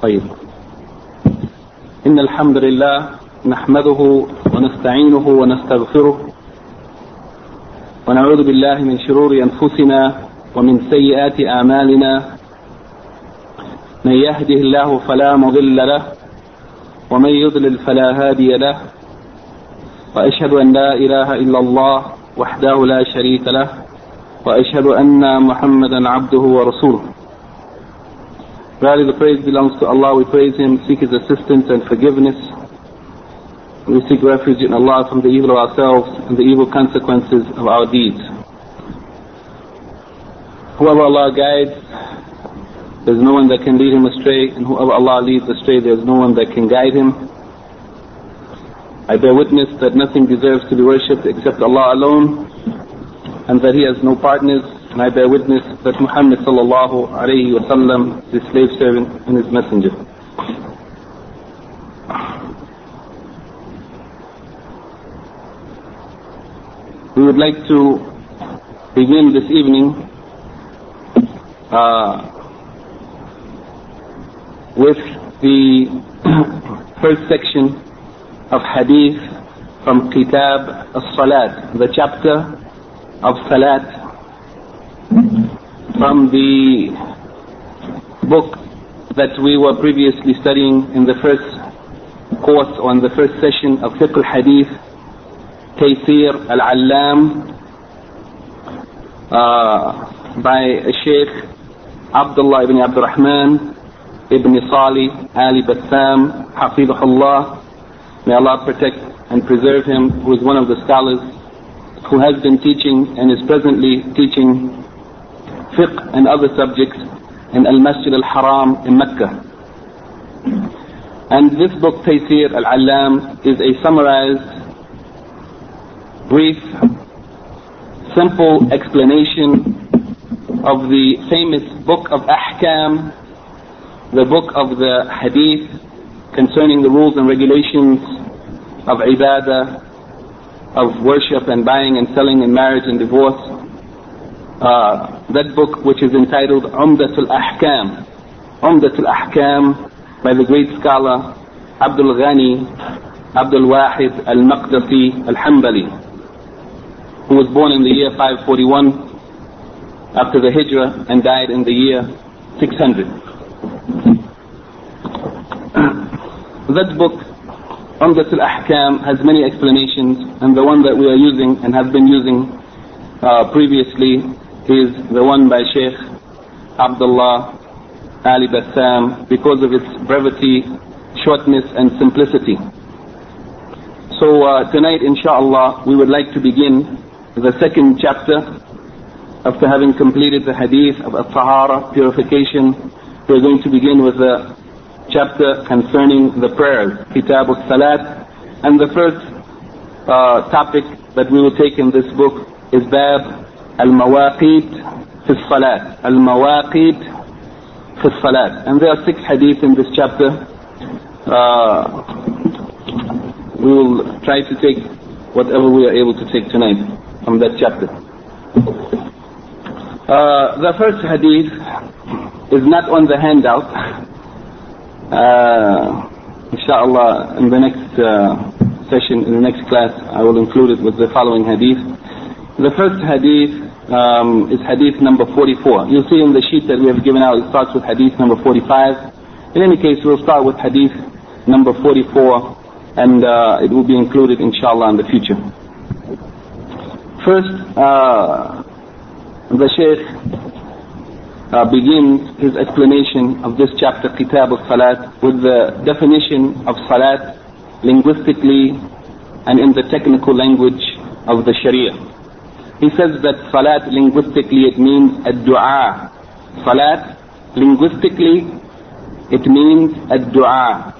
طيب. إن الحمد لله نحمده ونستعينه ونستغفره ونعوذ بالله من شرور أنفسنا ومن سيئات أعمالنا. من يهده الله فلا مضل له ومن يضلل فلا هادي له، وأشهد أن لا إله إلا الله وحده لا شريك له، وأشهد أن محمدا عبده ورسوله. Verily the praise belongs to Allah. We praise Him, seek His assistance and forgiveness. We seek refuge in Allah from the evil of ourselves and the evil consequences of our deeds. Whoever Allah guides, there's no one that can lead him astray, and whoever Allah leads astray, there's no one that can guide him. I bear witness that nothing deserves to be worshipped except Allah alone, and that He has no partners. And I bear witness that Muhammad sallallahu alayhi wa sallam is His slave servant and His messenger. We would like to begin this evening with the first section of hadith from Kitab as-Salat, the chapter of Salat, from the book that we were previously studying in the first course or in the first session of Fiqh al-Hadith, Taysir al-Allam, by Sheikh Abdullah ibn Abdurrahman ibn Salih Ali Bassam, Hafidhullah. May Allah protect and preserve him, who is one of the scholars who has been teaching and is presently teaching fiqh and other subjects in Al-Masjid Al-Haram in Mecca. And this book, Taysir Al-Allam, is a summarized, brief, simple explanation of the famous book of Ahkam, the book of the Hadith concerning the rules and regulations of ibadah, of worship and buying and selling and marriage and divorce. That book, which is entitled Umdatul Ahkam, Umdatul Ahkam, by the great scholar Abdul Ghani Abdul Wahid Al-Maqdisi Al-Hanbali, who was born in the year 541 after the Hijrah and died in the year 600. That book, Umdatul Ahkam, has many explanations, and the one that we are using and have been using previously is the one by Sheikh Abdullah Ali Bassam, because of its brevity, shortness and simplicity. So tonight, inshallah, we would like to begin the second chapter. After having completed the hadith of At-Tahara, purification, we're going to begin with the chapter concerning the prayers, Kitab as-Salat. And the first topic that we will take in this book is Bab Al-Mawaqit fi as-Salat. Al-Mawaqit fi as-Salat. And there are 6 hadith in this chapter. We will try to take whatever we are able to take tonight from that chapter. The first hadith is not on the handout. Inshallah, in the next session, in the next class, I will include it with the following hadith. The first hadith is hadith number 44. You'll see in the sheet that we have given out, it starts with hadith number 45. In any case, we'll start with hadith number 44, and it will be included, inshallah, in the future. First, the Shaykh begins his explanation of this chapter, Kitab as-Salat, with the definition of Salat linguistically and in the technical language of the Sharia. He says that Salat linguistically it means ad-du'a. Salat linguistically it means ad-du'a.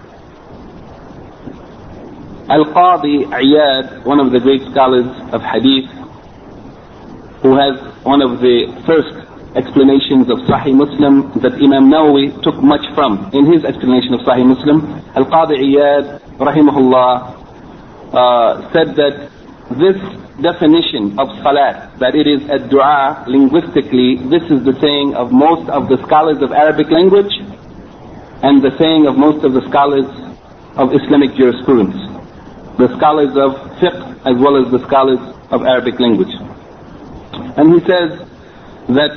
Al-Qadi Iyad, one of the great scholars of Hadith, who has one of the first explanations of Sahih Muslim that Imam Nawawi took much from in his explanation of Sahih Muslim, Al-Qadi Iyad rahimahullah said that this definition of Salat, that it is a dua linguistically, this is the saying of most of the scholars of Arabic language, and the saying of most of the scholars of Islamic jurisprudence, the scholars of fiqh as well as the scholars of Arabic language. And he says that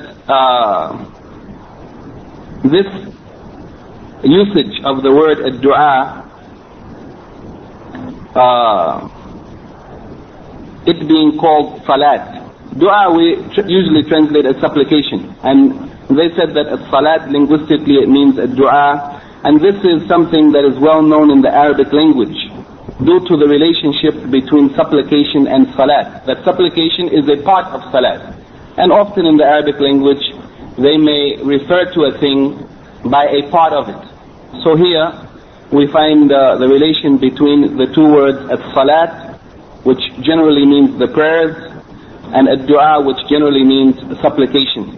this usage of the word ad-du'a, it being called salat. Dua we usually translate as supplication, and they said that as-salat linguistically it means ad-du'a, and this is something that is well known in the Arabic language due to the relationship between supplication and salat. That supplication is a part of salat, and often in the Arabic language they may refer to a thing by a part of it. So here we find the relation between the two words as-salat, which generally means the prayers, and ad-du'a, which generally means supplication.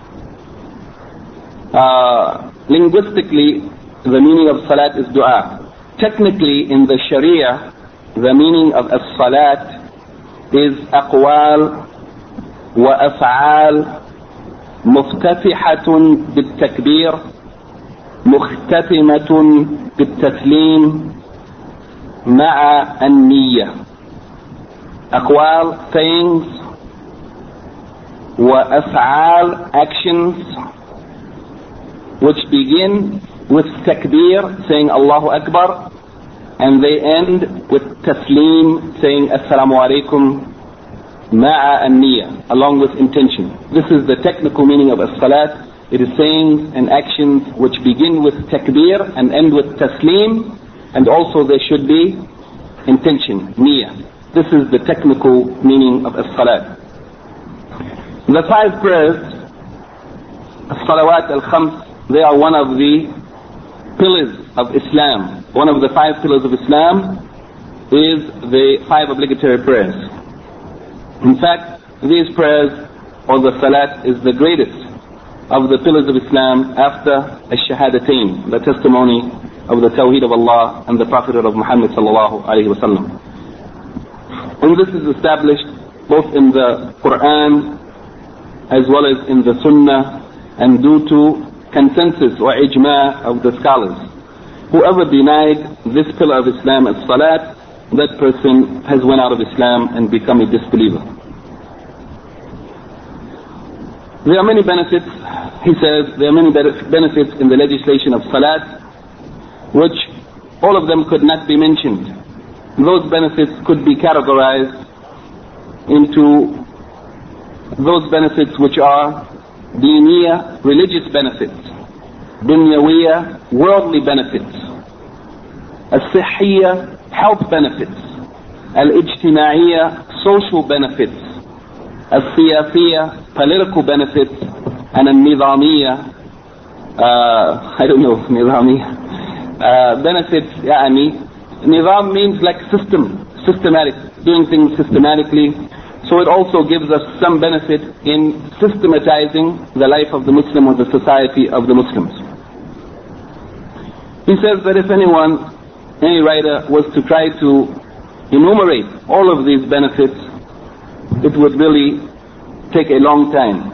Linguistically, the meaning of salat is du'a. Technically, in the Sharia, the meaning of as-salat is aqwal wa af'al muftatihatun bit-takbir mukhtatimatun bit-taslim ma'a an-niyyah. Aqwal, sayings, wa af'al, actions, which begin with takbir, saying Allahu Akbar, and they end with taslim, saying Assalamu alaikum, ma'a an-niyyah, along with intention. This is the technical meaning of as-salat. It is sayings and actions which begin with takbir and end with taslim, and also there should be intention, niyyah. This is the technical meaning of as-salat. The 5 prayers, as-salawat al-khams, they are one of the pillars of Islam. One of the 5 pillars of Islam is the 5 obligatory prayers. In fact, these prayers, or the salat, is the greatest of the pillars of Islam after ash-shahadatain, the testimony of the Tawheed of Allah and the Prophethood of Muhammad sallallahu alayhi wa sallam. And this is established both in the Quran as well as in the Sunnah, and due to consensus or ijma' of the scholars. Whoever denied this pillar of Islam as salat, that person has went out of Islam and become a disbeliever. There are many benefits, he says, there are many benefits in the legislation of salat, which all of them could not be mentioned. Those benefits could be categorized into those benefits which are diniya, religious benefits, dunyawiya, worldly benefits, as-sihhiya, health benefits, al-ijtimaiya, social benefits, as-siyasiya, political benefits, and al-nizamiya, I don't know, nizamiya, benefits, nizam means like systematic, doing things systematically. So it also gives us some benefit in systematizing the life of the Muslim or the society of the Muslims. He says that if anyone, any writer, was to try to enumerate all of these benefits, it would really take a long time.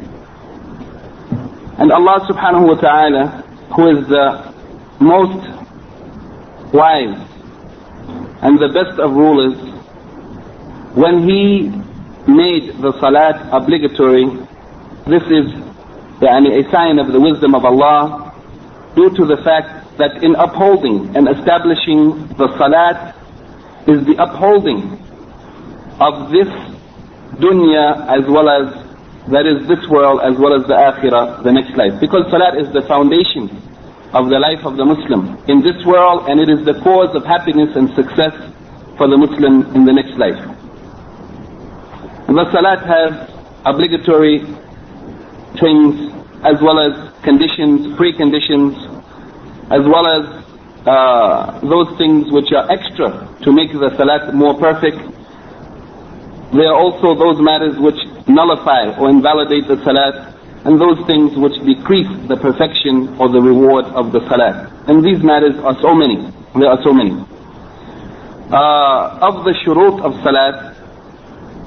And Allah subhanahu wa ta'ala, who is the most wise and the best of rulers, when He made the salat obligatory, this is a sign of the wisdom of Allah, due to the fact that in upholding and establishing the salat is the upholding of this dunya as well as, that is this world, as well as the akhirah, the next life. Because salat is the foundation of the life of the Muslim in this world, and it is the cause of happiness and success for the Muslim in the next life. The salat has obligatory things as well as conditions, preconditions, as well as those things which are extra to make the salat more perfect. There are also those matters which nullify or invalidate the salat, and those things which decrease the perfection or the reward of the salat. And these matters are so many. There are so many. Of the shurut of salat,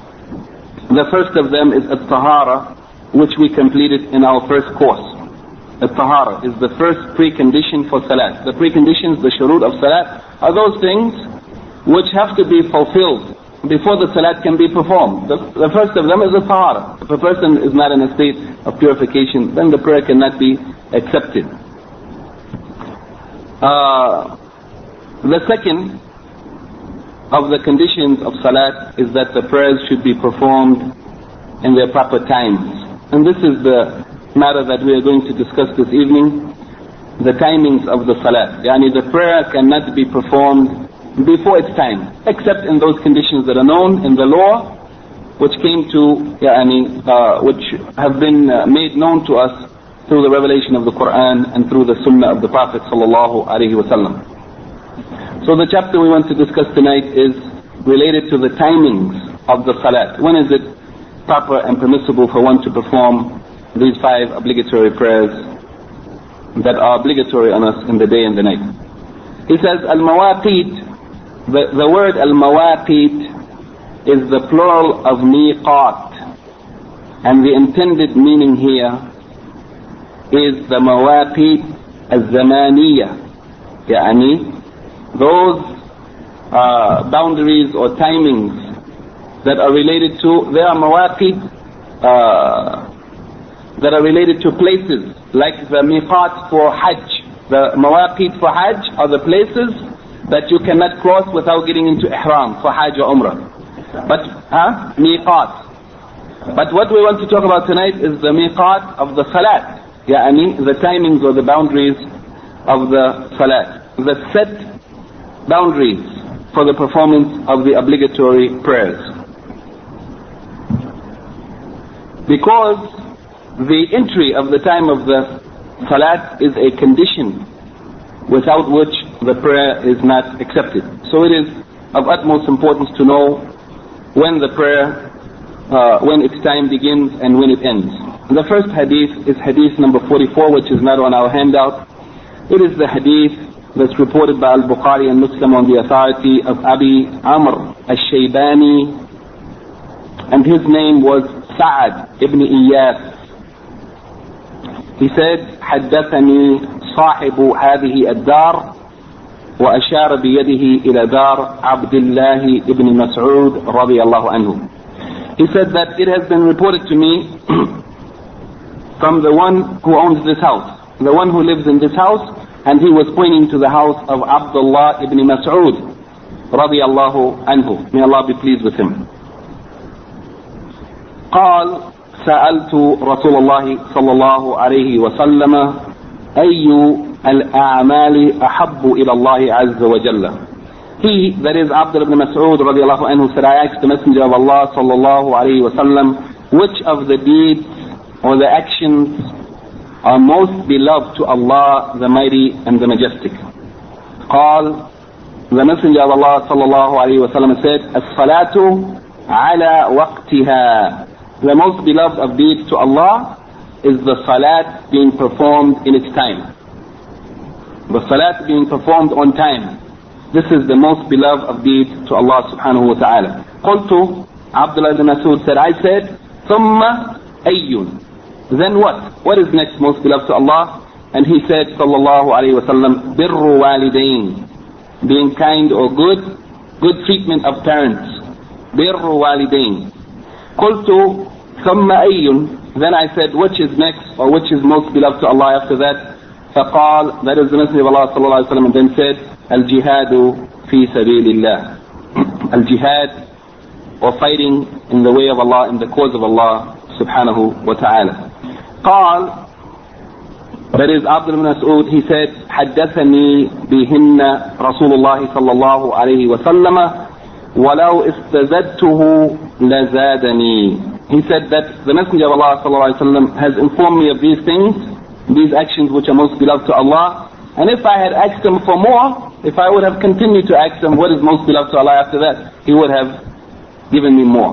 the first of them is at-tahara, which we completed in our first course. At-tahara is the first precondition for salat. The preconditions, the shurut of salat, are those things which have to be fulfilled before the salat can be performed. The first of them is the tahara. If a person is not in a state of purification, then the prayer cannot be accepted. The second of the conditions of salat is that the prayers should be performed in their proper times. And this is the matter that we are going to discuss this evening, the timings of the salat. Yani the prayer cannot be performed before its time, except in those conditions that are known in the law, which came to, which have been made known to us through the revelation of the Quran and through the Sunnah of the Prophet sallallahu alaihi wasallam. So the chapter we want to discuss tonight is related to the timings of the salat. When is it proper and permissible for one to perform these 5 obligatory prayers that are obligatory on us in the day and the night? He says, al-mawaqit, the word al-mawaqit is the plural of miqat, and the intended meaning here is the mawaqit al-zamaniyah, yani those boundaries or timings that are related to, there are mawaqit that are related to places, like the miqat for Hajj. The mawaqit for Hajj are the places that you cannot cross without getting into ihram for Hajj or Umrah. But, miqat. But what we want to talk about tonight is the miqat of the salat. The timings or the boundaries of the salat. The set boundaries for the performance of the obligatory prayers. Because the entry of the time of the salat is a condition without which the prayer is not accepted. So it is of utmost importance to know when the prayer, when its time begins and when it ends. The first hadith is hadith number 44, which is not on our handout. It is the hadith that's reported by Al-Bukhari and Muslim on the authority of Abi Amr al-Shaybani, and his name was Sa'ad ibn Iyas. He said, حدثني صاحب هذه الدار وأشار بيده إلى دار عبد الله ibn Mas'ud رضي الله عنه. He said that it has been reported to me from the one who owns this house, the one who lives in this house, and he was pointing to the house of Abdullah ibn Mas'ud رضي الله عنه. May Allah be pleased with him. قال سألت رسول الله صلى الله عليه وسلم أي الأعمال أحب إلى الله عز وجل. He, that is Abdullah ibn Mas'ud رضي الله عنه, said, I asked the Messenger of Allah صلى الله عليه وسلم, which of the deeds or the actions are most beloved to Allah the Mighty and the Majestic? قال, the Messenger of Allah صلى الله عليه وسلم said, الصلاة على وقتها. The most beloved of deeds to Allah is the salat being performed in its time. The salat being performed on time. This is the most beloved of deeds to Allah subhanahu wa ta'ala. قلت, Abdullah ibn Mas'ud said, I said, ثم أي. Then what? What is next most beloved to Allah? And he said, sallallahu alayhi wa sallam, بِرُّ وَالِدَيْن. Being kind or good treatment of parents. بِرُّ وَالِدَيْن. قلت ثم أي. Then I said, which is next or which is most beloved to Allah after that? فقال, that is the Messenger of Allah sallallahu alayhi wa sallam, and then said, الجهاد في سبيل الله. Al-jihad, or fighting in the way of Allah, in the cause of Allah subhanahu wa ta'ala. قال, that is Abdullah ibn Mas'ud, he said, حدثني بهن رسول الله صلى الله عليه وسلم ولو استزدته لزادني. He said that the Messenger of Allah sallallahu alaihi wasallam has informed me of these things, these actions which are most beloved to Allah, and if I had asked him for more, if I would have continued to ask him what is most beloved to Allah after that, he would have given me more.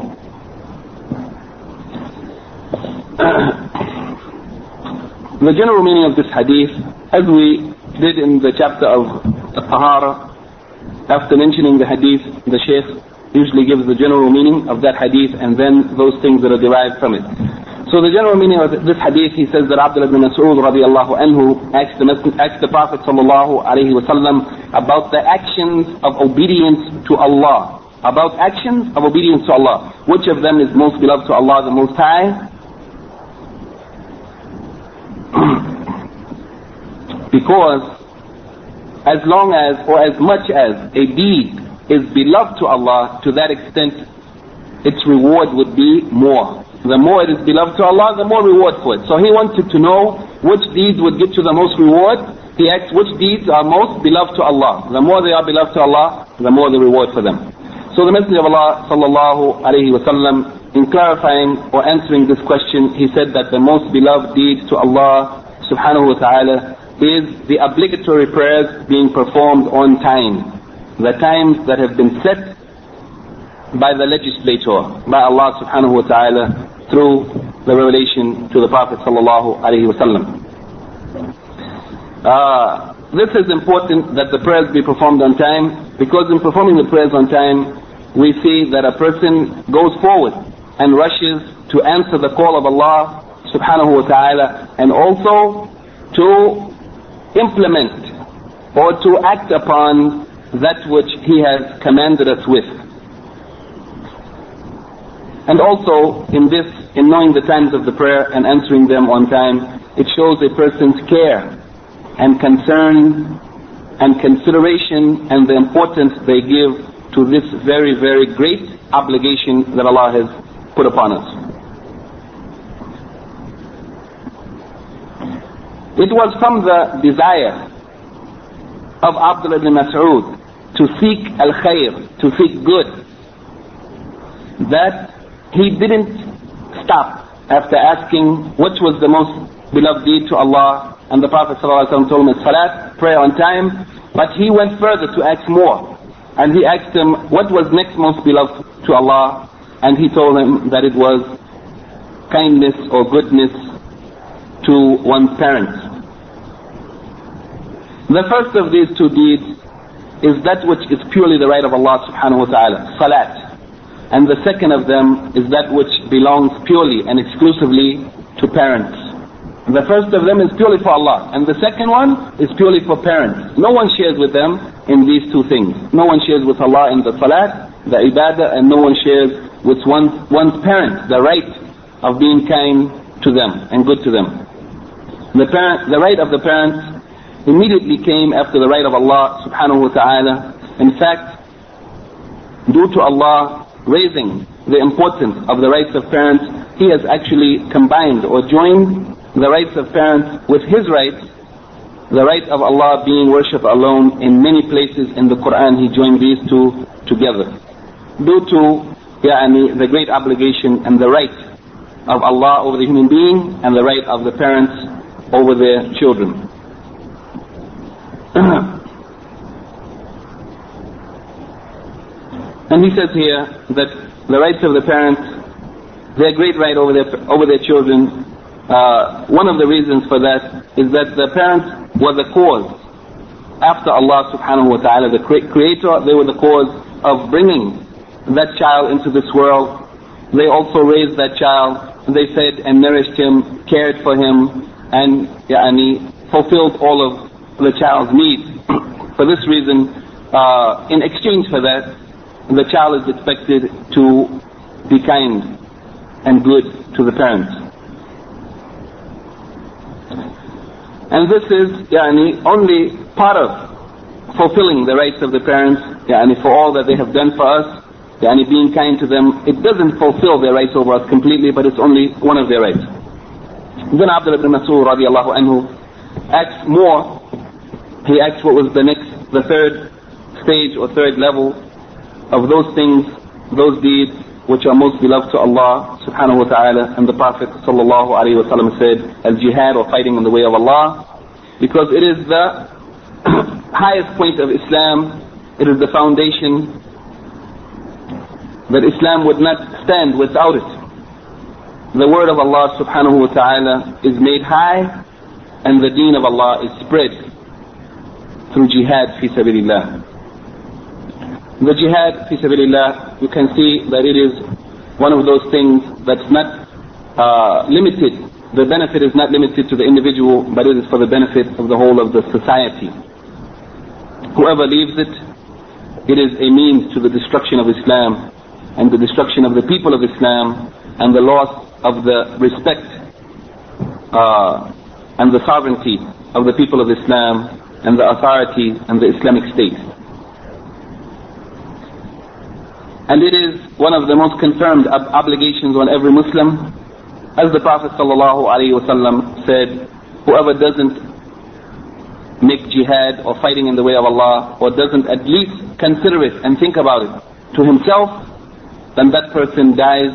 The general meaning of this hadith, as we did in the chapter of Tahara, after mentioning the hadith, the Shaykh usually gives the general meaning of that hadith and then those things that are derived from it. So the general meaning of this hadith, he says that Abdullah ibn Mas'ud radiallahu anhu asked the Prophet sallallahu alayhi wa sallam about the actions of obedience to Allah. About actions of obedience to Allah. Which of them is most beloved to Allah the Most High? Because as long as or as much as a deed is beloved to Allah, to that extent its reward would be more. The more it is beloved to Allah, the more reward for it. So he wanted to know which deeds would get you the most reward. He asked which deeds are most beloved to Allah. The more they are beloved to Allah, the more the reward for them. So the Messenger of Allah sallallahu alayhi wa sallam, in clarifying or answering this question, he said that the most beloved deed to Allah subhanahu wa ta'ala is the obligatory prayers being performed on time. The times that have been set by the legislator, by Allah subhanahu wa ta'ala, through the revelation to the Prophet sallallahu alayhi wa sallam. This is important that the prayers be performed on time, because in performing the prayers on time, we see that a person goes forward and rushes to answer the call of Allah subhanahu wa ta'ala, and also to implement or to act upon that which He has commanded us with. And also in this, in knowing the times of the prayer and answering them on time, it shows a person's care and concern and consideration and the importance they give to this very, very great obligation that Allah has put upon us. It was from the desire of Abdullah ibn Mas'ud to seek al-khair, to seek good, that he didn't stop after asking which was the most beloved deed to Allah, and the Prophet ﷺ told him salat, prayer on time, but he went further to ask more, and he asked him what was next most beloved to Allah, and he told him that it was kindness or goodness to one's parents. The first of these two deeds is that which is purely the right of Allah subhanahu wa ta'ala, salat. And the second of them is that which belongs purely and exclusively to parents. The first of them is purely for Allah, and the second one is purely for parents. No one shares with them in these two things. No one shares with Allah in the salat, the ibadah, and no one shares with one's parents the right of being kind to them and good to them. The right of the parents immediately came after the right of Allah subhanahu wa ta'ala. In fact, due to Allah raising the importance of the rights of parents, He has actually combined or joined the rights of parents with His rights, the right of Allah being worshipped alone. In many places in the Quran He joined these two together, due to the great obligation and the right of Allah over the human being, and the right of the parents over their children. And he says here that the rights of the parents, their great right over their children, one of the reasons for that is that the parents were the cause, after Allah subhanahu wa ta'ala, the creator, they were the cause of bringing that child into this world. They also raised that child, they fed and nourished him, cared for him, and fulfilled all of the child's needs. For this reason, in exchange for that, the child is expected to be kind and good to the parents. And this is only part of fulfilling the rights of the parents, for all that they have done for us, being kind to them. It doesn't fulfill their rights over us completely, but it's only one of their rights. Then Abdullah ibn Mas'ud radiallahu anhu asked more. He asked what was the third stage or third level of those things, those deeds which are most beloved to Allah subhanahu wa ta'ala. And the Prophet sallallahu alayhi wa sallam said, al-jihad, or fighting in the way of Allah, because it is the highest point of Islam. It is the foundation that Islam would not stand without it. The word of Allah subhanahu wa ta'ala is made high, and the deen of Allah is spread through jihad fi sabilillah. The jihad fi sabilillah, you can see that it is one of those things that's not limited. The benefit is not limited to the individual, but it is for the benefit of the whole of the society. Whoever leaves it, it is a means to the destruction of Islam and the destruction of the people of Islam and the loss of the respect and the sovereignty of the people of Islam and the authority and the Islamic State. And it is one of the most confirmed obligations on every Muslim, as the Prophet ﷺ said, whoever doesn't make jihad or fighting in the way of Allah, or doesn't at least consider it and think about it to himself, then that person dies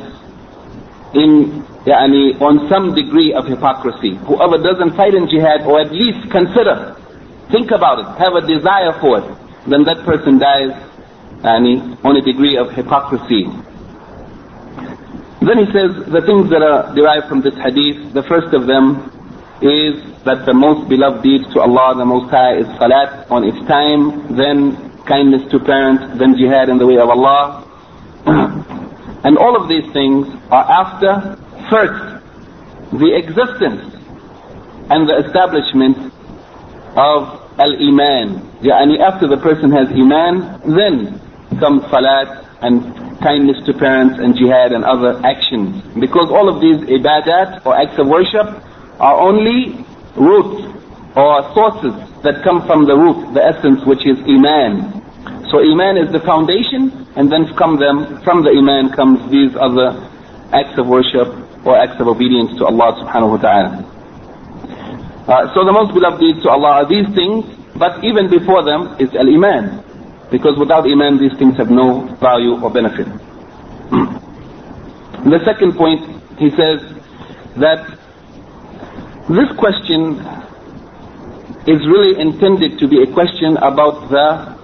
on some degree of hypocrisy. Whoever doesn't fight in jihad, or at least consider, think about it, have a desire for it, then that person dies on a degree of hypocrisy. Then he says the things that are derived from this hadith, the first of them is that the most beloved deeds to Allah the Most High is salat on its time, then kindness to parents, then jihad in the way of Allah. And all of these things are after, first, the existence and the establishment of al-Iman. After the person has Iman, then comes salat and kindness to parents and jihad and other actions. Because all of these ibadat or acts of worship are only roots or sources that come from the root, the essence, which is Iman. So Iman is the foundation, and then from the Iman comes these other acts of worship or acts of obedience to Allah subhanahu wa ta'ala. So the most beloved deeds to Allah are these things, but even before them is al-Iman. Because without Iman these things have no value or benefit. The second point, he says that this question is really intended to be a question about the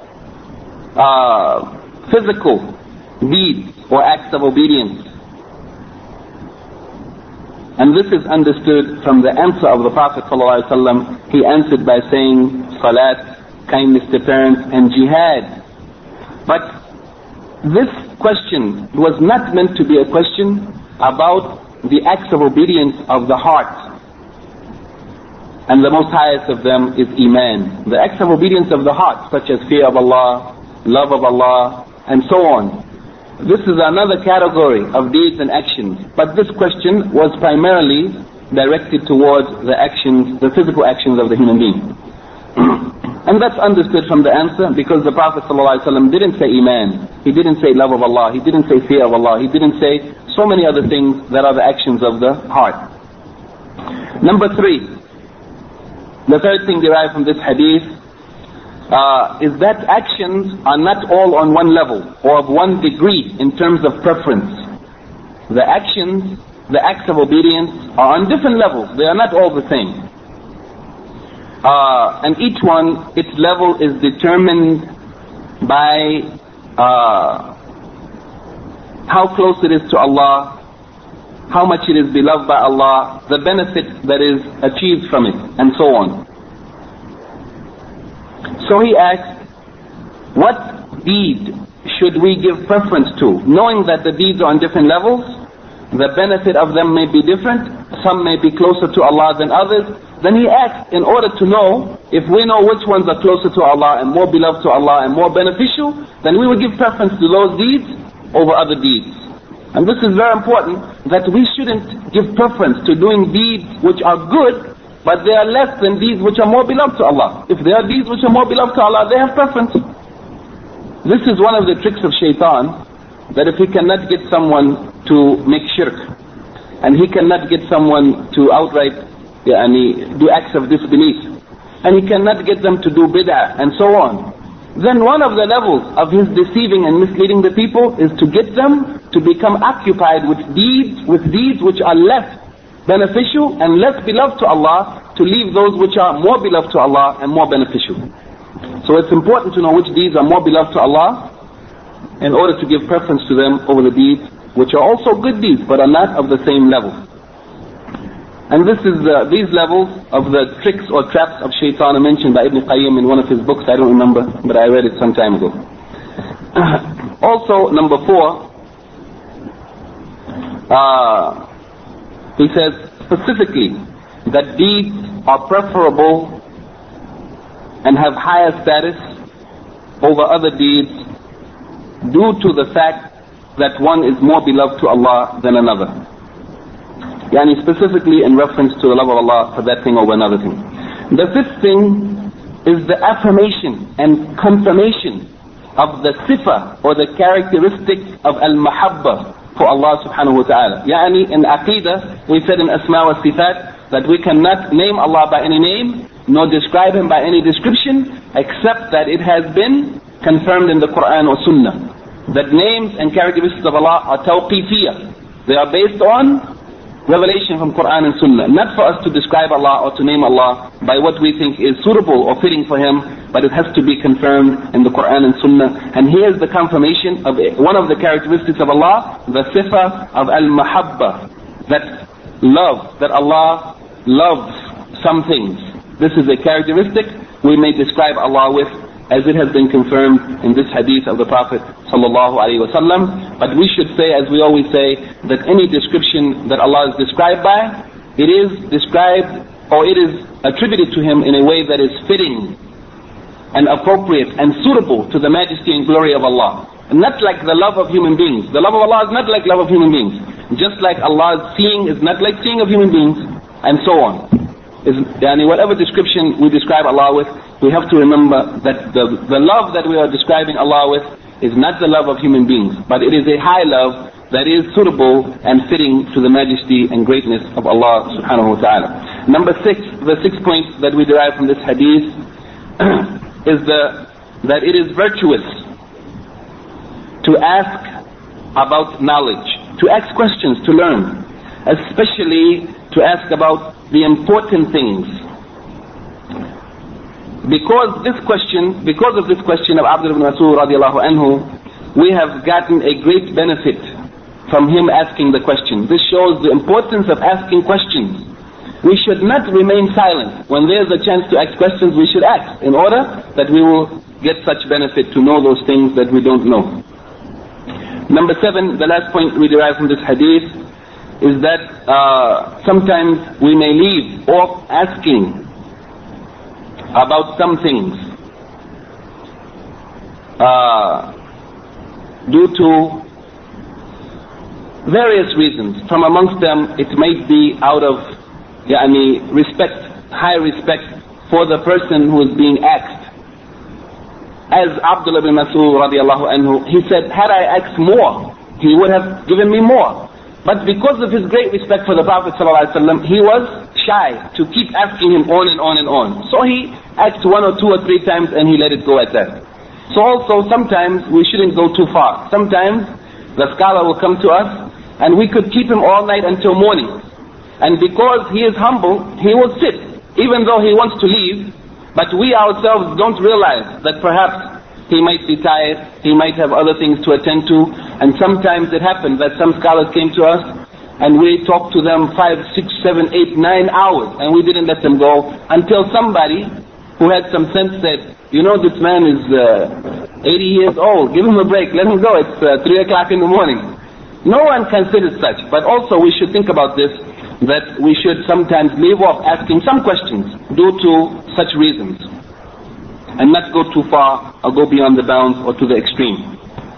physical deeds or acts of obedience. And this is understood from the answer of the Prophet ﷺ. He answered by saying salat, kindness to parents, and jihad. But this question was not meant to be a question about the acts of obedience of the heart. And the most highest of them is Iman. The acts of obedience of the heart, such as fear of Allah, love of Allah, and so on. This is another category of deeds and actions. But this question was primarily directed towards the actions, the physical actions of the human being. And that's understood from the answer, because the Prophet ﷺ didn't say Iman, he didn't say love of Allah, he didn't say fear of Allah, he didn't say so many other things that are the actions of the heart. Number 3, the third thing derived from this hadith is that actions are not all on one level or of one degree in terms of preference. The actions, the acts of obedience are on different levels, they are not all the same. And each one, its level is determined by how close it is to Allah, how much it is beloved by Allah, the benefit that is achieved from it, and so on. So he asked, what deed should we give preference to? Knowing that the deeds are on different levels, the benefit of them may be different, some may be closer to Allah than others. Then he asked, in order to know, if we know which ones are closer to Allah and more beloved to Allah and more beneficial, then we will give preference to those deeds over other deeds. And this is very important, that we shouldn't give preference to doing deeds which are good, but they are less than deeds which are more beloved to Allah. If there are deeds which are more beloved to Allah, they have preference. This is one of the tricks of shaitan, that if he cannot get someone to make shirk, and he cannot get someone to outright do acts of disbelief, and he cannot get them to do bid'ah and so on, then one of the levels of his deceiving and misleading the people is to get them to become occupied with deeds which are less beneficial and less beloved to Allah, to leave those which are more beloved to Allah and more beneficial. So it's important to know which deeds are more beloved to Allah in order to give preference to them over the deeds which are also good deeds but are not of the same level. And this is these levels of the tricks or traps of shaitan are mentioned by Ibn Qayyim in one of his books. I don't remember, but I read it some time ago. Also, number 4, He says specifically that deeds are preferable and have higher status over other deeds due to the fact that one is more beloved to Allah than another. Yani specifically in reference to the love of Allah for that thing over another thing. The fifth thing is the affirmation and confirmation of the sifa or the characteristic of al-mahabba for Allah subhanahu wa ta'ala. Yani in Aqidah, we said in Asma wa Sifat that we cannot name Allah by any name, nor describe Him by any description, except that it has been confirmed in the Quran or Sunnah. That names and characteristics of Allah are tawqifiyah. They are based on revelation from Quran and Sunnah. Not for us to describe Allah or to name Allah by what we think is suitable or fitting for Him, but it has to be confirmed in the Quran and Sunnah. And here's the confirmation of one of the characteristics of Allah, the sifa of al-mahabba, that love, that Allah loves some things. This is a characteristic we may describe Allah with, as it has been confirmed in this hadith of the Prophet sallallahu alaihi wasallam. But we should say, as we always say, that any description that Allah is described by, it is described or it is attributed to Him in a way that is fitting and appropriate and suitable to the majesty and glory of Allah. And not like the love of human beings. The love of Allah is not like love of human beings. Just like Allah's seeing is not like seeing of human beings, and so on. Whatever description we describe Allah with, we have to remember that the love that we are describing Allah with is not the love of human beings, but it is a high love that is suitable and fitting to the majesty and greatness of Allah subhanahu wa ta'ala. Number 6, the 6th point that we derive from this hadith is that it is virtuous to ask about knowledge, to ask questions, to learn, especially to ask about the important things. Because of this question of Abdullah ibn Mas'ud radiallahu anhu, we have gotten a great benefit from him asking the question. This shows the importance of asking questions. We should not remain silent. When there's a chance to ask questions, we should ask, in order that we will get such benefit to know those things that we don't know. Number 7, the last point we derive from this hadith, is that sometimes we may leave off asking about some things due to various reasons. From amongst them, it might be out of respect, high respect for the person who is being asked. As Abdullah ibn Mas'ud radiallahu anhu, he said, had I asked more, he would have given me more. But because of his great respect for the Prophet ﷺ, he was shy to keep asking him on and on and on. So he asked 1 or 2 or 3 times and he let it go at that. So also sometimes we shouldn't go too far. Sometimes the scholar will come to us and we could keep him all night until morning. And because he is humble, he will sit, even though he wants to leave. But we ourselves don't realize that perhaps he might be tired, he might have other things to attend to. And sometimes it happened that some scholars came to us and we talked to them 5, 6, 7, 8, 9 hours, and we didn't let them go until somebody who had some sense said, you know, this man is 80 years old, give him a break, let him go, it's 3 o'clock in the morning. No one considers such, but also we should think about this, that we should sometimes leave off asking some questions due to such reasons, and not go too far or go beyond the bounds or to the extreme.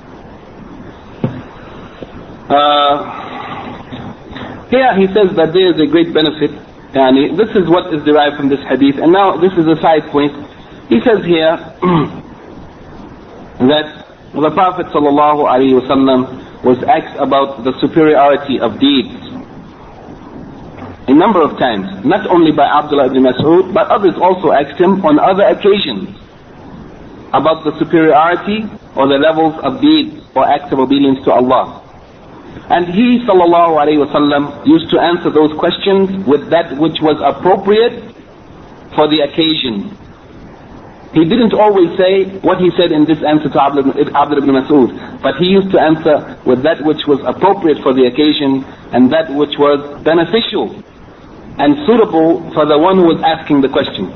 Here he says that there is a great benefit. This is what is derived from this hadith. And now this is a side point. He says here that the Prophet ﷺ was asked about the superiority of deeds a number of times, not only by Abdullah ibn Mas'ud, but others also asked him on other occasions about the superiority or the levels of deeds or acts of obedience to Allah. And he ﷺ used to answer those questions with that which was appropriate for the occasion. He didn't always say what he said in this answer to Abdullah ibn Mas'ud, but he used to answer with that which was appropriate for the occasion and that which was beneficial and suitable for the one who was asking the question.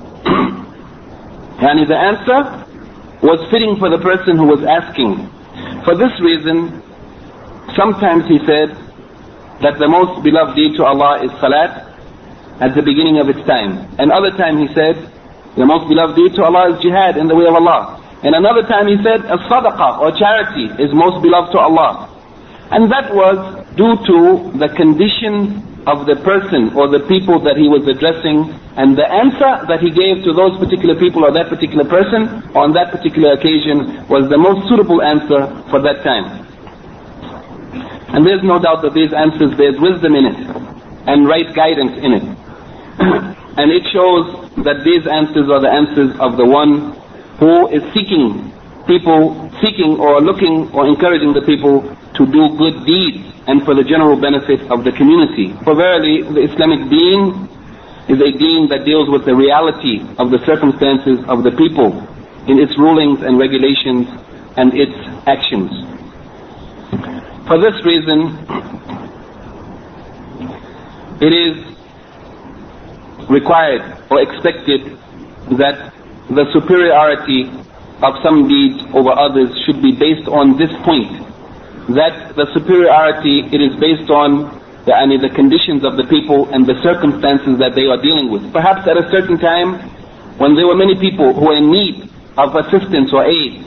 And the answer was fitting for the person who was asking. For this reason, sometimes he said that the most beloved deed to Allah is salat at the beginning of its time. Another time he said, the most beloved deed to Allah is jihad in the way of Allah. And another time he said, a sadaqah or charity is most beloved to Allah. And that was due to the condition of the person or the people that he was addressing, and the answer that he gave to those particular people or that particular person on that particular occasion was the most suitable answer for that time. And there's no doubt that these answers, there's wisdom in it and right guidance in it. And it shows that these answers are the answers of the one who is seeking or looking or encouraging the people to do good deeds and for the general benefit of the community. For verily, the Islamic deen is a deen that deals with the reality of the circumstances of the people in its rulings and regulations and its actions. For this reason, it is required or expected that the superiority of some deeds over others should be based on this point, that the superiority, it is based on the conditions of the people and the circumstances that they are dealing with. Perhaps at a certain time, when there were many people who were in need of assistance or aid,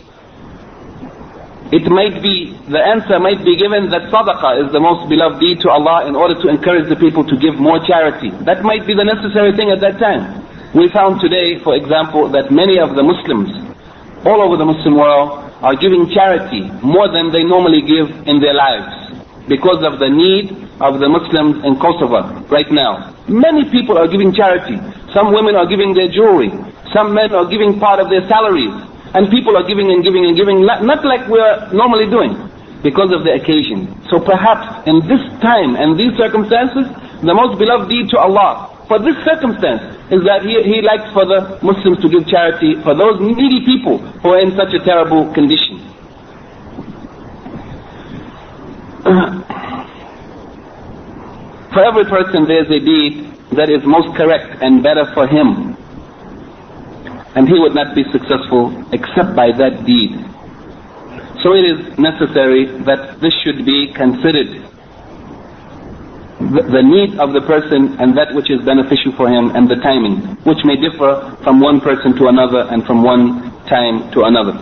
the answer might be given that sadaqah is the most beloved deed to Allah in order to encourage the people to give more charity. That might be the necessary thing at that time. We found today, for example, that many of the Muslims all over the Muslim world are giving charity more than they normally give in their lives because of the need of the Muslims in Kosovo right now. Many people are giving charity. Some women are giving their jewelry. Some men are giving part of their salaries. And people are giving and giving and giving, not like we're normally doing, because of the occasion. So perhaps in this time and these circumstances, the most beloved deed to Allah for this circumstance is that He likes for the Muslims to give charity for those needy people who are in such a terrible condition. For every person there is a deed that is most correct and better for him, and he would not be successful except by that deed. So it is necessary that this should be considered, the need of the person and that which is beneficial for him, and the timing, which may differ from one person to another and from one time to another.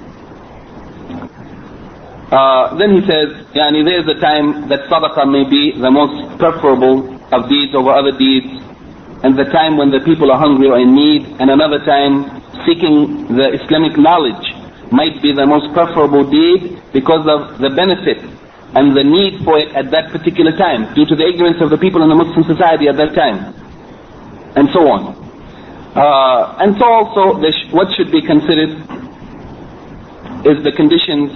Then he says, there is a time that sadaqah may be the most preferable of deeds over other deeds, and the time when the people are hungry or in need, and another time seeking the Islamic knowledge might be the most preferable deed because of the benefit and the need for it at that particular time, due to the ignorance of the people in the Muslim society at that time, and so on. And so also what should be considered is the conditions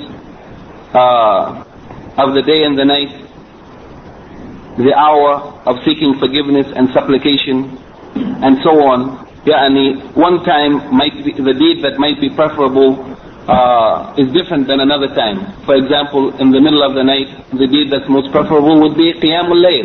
of the day and the night, the hour of seeking forgiveness and supplication, and so on. One time might be, the deed that might be preferable is different than another time. For example, in the middle of the night, the deed that's most preferable would be Qiyamul Layl,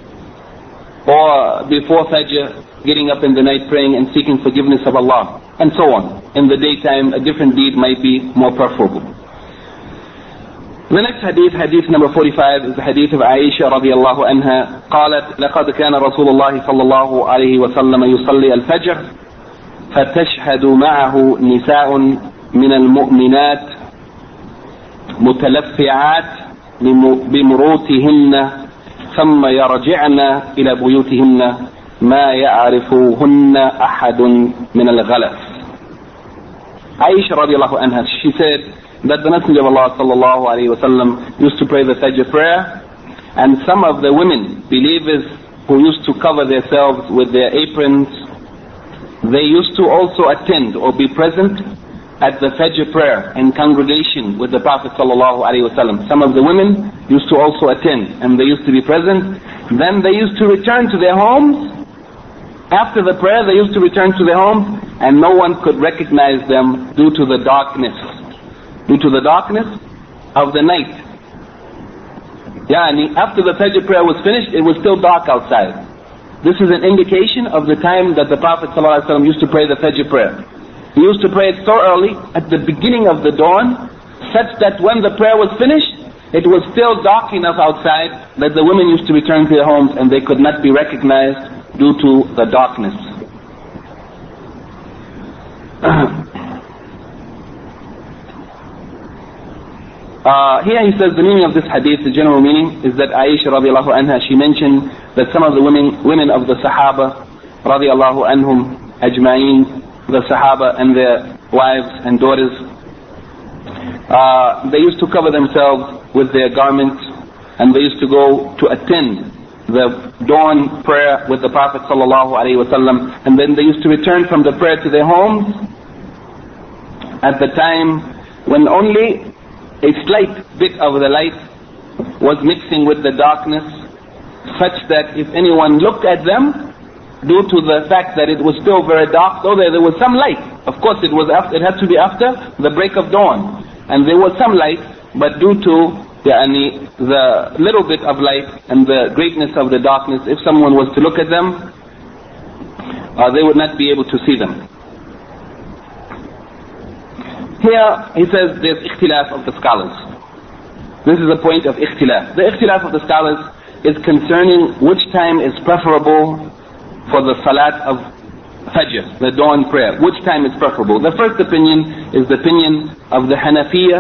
or before Fajr, getting up in the night praying and seeking forgiveness of Allah, and so on. In the daytime, a different deed might be more preferable. The next hadith, hadith number 45, is the hadith of Aisha radiallahu anha. قالت لقد كان رسول الله صلى الله عليه وسلم يصلي الفجر فتشهد معه نساء من المؤمنات متلفعات بمروتهن ثم يرجعن إلى بيوتهن ما يعرفهن أحد من الغلف. Aisha radiallahu anha, she said that the Messenger of Allah sallallahu alayhi wa sallam used to pray the Fajr prayer, and some of the women, believers who used to cover themselves with their aprons, they used to also attend or be present at the Fajr prayer in congregation with the Prophet sallallahu alayhi wa sallam. Some of the women used to also attend, and they used to be present. Then they used to return to their homes. After the prayer, they used to return to their homes, and no one could recognize them due to the darkness. Due to the darkness of the night. After the Fajr prayer was finished, it was still dark outside. This is an indication of the time that the Prophet ﷺ used to pray the Fajr prayer. He used to pray it so early, at the beginning of the dawn, such that when the prayer was finished, it was still dark enough outside that the women used to return to their homes and they could not be recognized due to the darkness. Here he says the meaning of this hadith, the general meaning, is that Aisha radiallahu anha, she mentioned that some of the women of the Sahaba radiallahu anhum ajma'een, the Sahaba and their wives and daughters, they used to cover themselves with their garments, and they used to go to attend the dawn prayer with the Prophet sallallahu alaihi wasallam, and then they used to return from the prayer to their homes at the time when only a slight bit of the light was mixing with the darkness, such that if anyone looked at them, due to the fact that it was still very dark, though there was some light, of course it had to be after the break of dawn, and there was some light, but due to the little bit of light and the greatness of the darkness, if someone was to look at them, they would not be able to see them. Here he says there's ikhtilaf of the scholars. This is a point of ikhtilaf. The ikhtilaf of the scholars is concerning which time is preferable for the salat of Fajr, the dawn prayer. Which time is preferable? The first opinion is the opinion of the Hanafiya,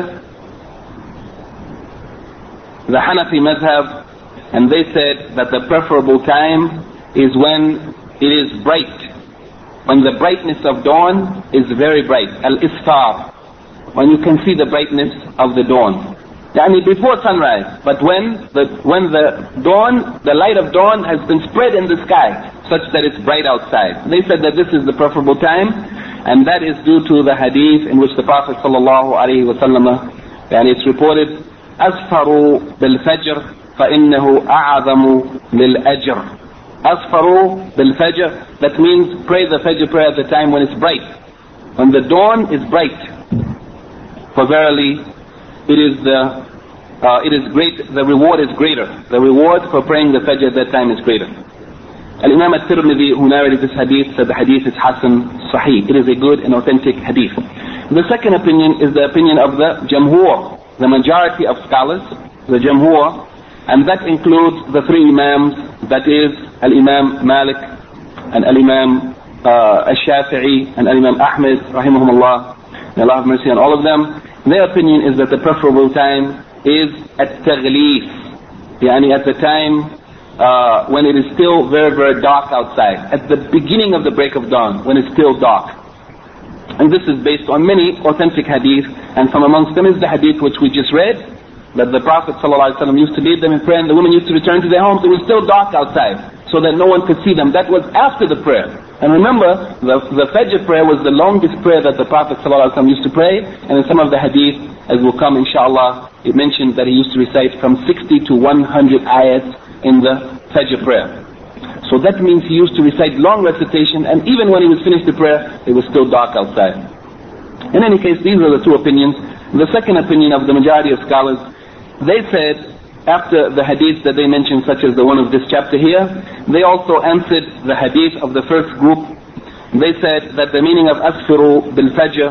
the Hanafi madhab, and they said that the preferable time is when it is bright, when the brightness of dawn is very bright, al-isfar, when you can see the brightness of the dawn. Yani before sunrise, but when the dawn, the light of dawn has been spread in the sky, such that it's bright outside. They said that this is the preferable time, and that is due to the hadith in which the Prophet sallallahu alaihi wasallam, and it's reported, أسفروا بالفجر فإنه أعظم للأجر. أسفروا بالفجر, that means pray the Fajr prayer at the time when it's bright, when the dawn is bright. For verily, it is great. The reward is greater. The reward for praying the Fajr at that time is greater. Al-Imam al-Tirmidhi, who narrated this hadith, said the hadith is Hasan Sahih. It is a good and authentic hadith. The second opinion is the opinion of the Jamhur, the majority of scholars, the Jamhur, and that includes the three Imams, that is Al-Imam Malik, and Al-Imam Al-Shafi'i, and Al-Imam Ahmed, rahimahumullah. May Allah have mercy on all of them. Their opinion is that the preferable time is at-taghlif, yani at the time when it is still very, very dark outside, at the beginning of the break of dawn, when it's still dark. And this is based on many authentic hadith, and from amongst them is the hadith which we just read, that the Prophet ﷺ used to lead them in prayer, and the women used to return to their homes. It was still dark outside, so that no one could see them. That was after the prayer. And remember, the Fajr prayer was the longest prayer that the Prophet ﷺ used to pray, and in some of the hadith, as will come inshallah, it mentioned that he used to recite from 60 to 100 ayats in the Fajr prayer. So that means he used to recite long recitation, and even when he was finished the prayer, it was still dark outside. In any case, these are the two opinions. The second opinion of the majority of scholars, they said, after the hadith that they mentioned, such as the one of this chapter here, they also answered the hadith of the first group. They said that the meaning of asfiru bil fajr,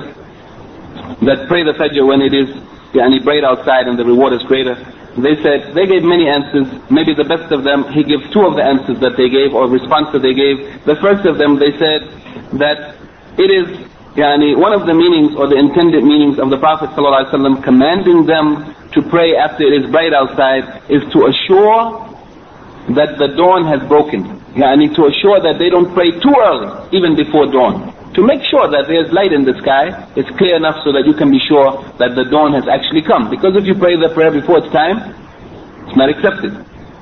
that pray the fajr when it is bright outside and the reward is greater. They said, they gave many answers. Maybe the best of them, he gives two of the answers that they gave, or response that they gave. The first of them, they said that it is one of the meanings or the intended meanings of the Prophet ﷺ commanding them to pray after it is bright outside is to assure that the dawn has broken. To assure that they don't pray too early, even before dawn. To make sure that there's light in the sky, it's clear enough so that you can be sure that the dawn has actually come. Because if you pray the prayer before it's time, it's not accepted.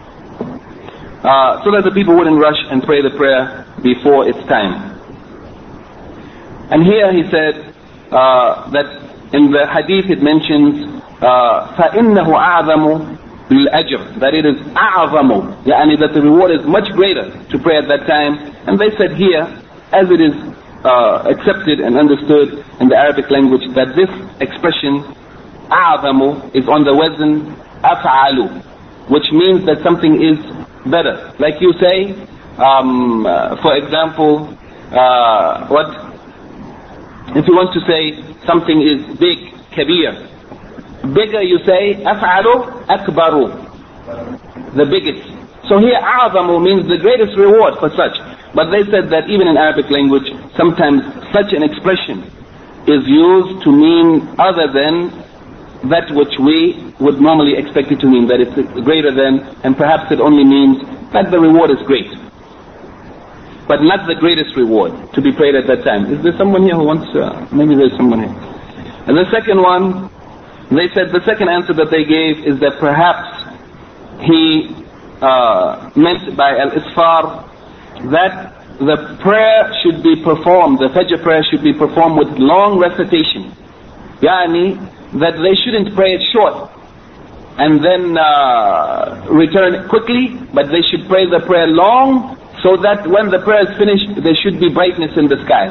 So that the people wouldn't rush and pray the prayer before it's time. And here he said that in the hadith it mentions فَإِنَّهُ أَعْظَمُ لِلْأَجْرِ, that it is أَعْظَمُ, that the reward is much greater to pray at that time. And they said here, as it is accepted and understood in the Arabic language, that this expression أَعْظَمُ is on the wazn أَفْعَلُ, which means that something is better. Like you say, for example, if you want to say something is big, kabir, Bigger you say, أفعل أكبر, the biggest. So here أعظم means the greatest reward for such. But they said that even in Arabic language, sometimes such an expression is used to mean other than that which we would normally expect it to mean, that it's greater than, and perhaps it only means that the reward is great, but not the greatest reward to be prayed at that time. Is there someone here who wants, maybe there's someone here. And the second one, they said the second answer that they gave is that perhaps he meant by al-isfar that the prayer should be performed, the Fajr prayer should be performed with long recitation. Yani, that they shouldn't pray it short and then return quickly, but they should pray the prayer long, so that when the prayer is finished, there should be brightness in the sky.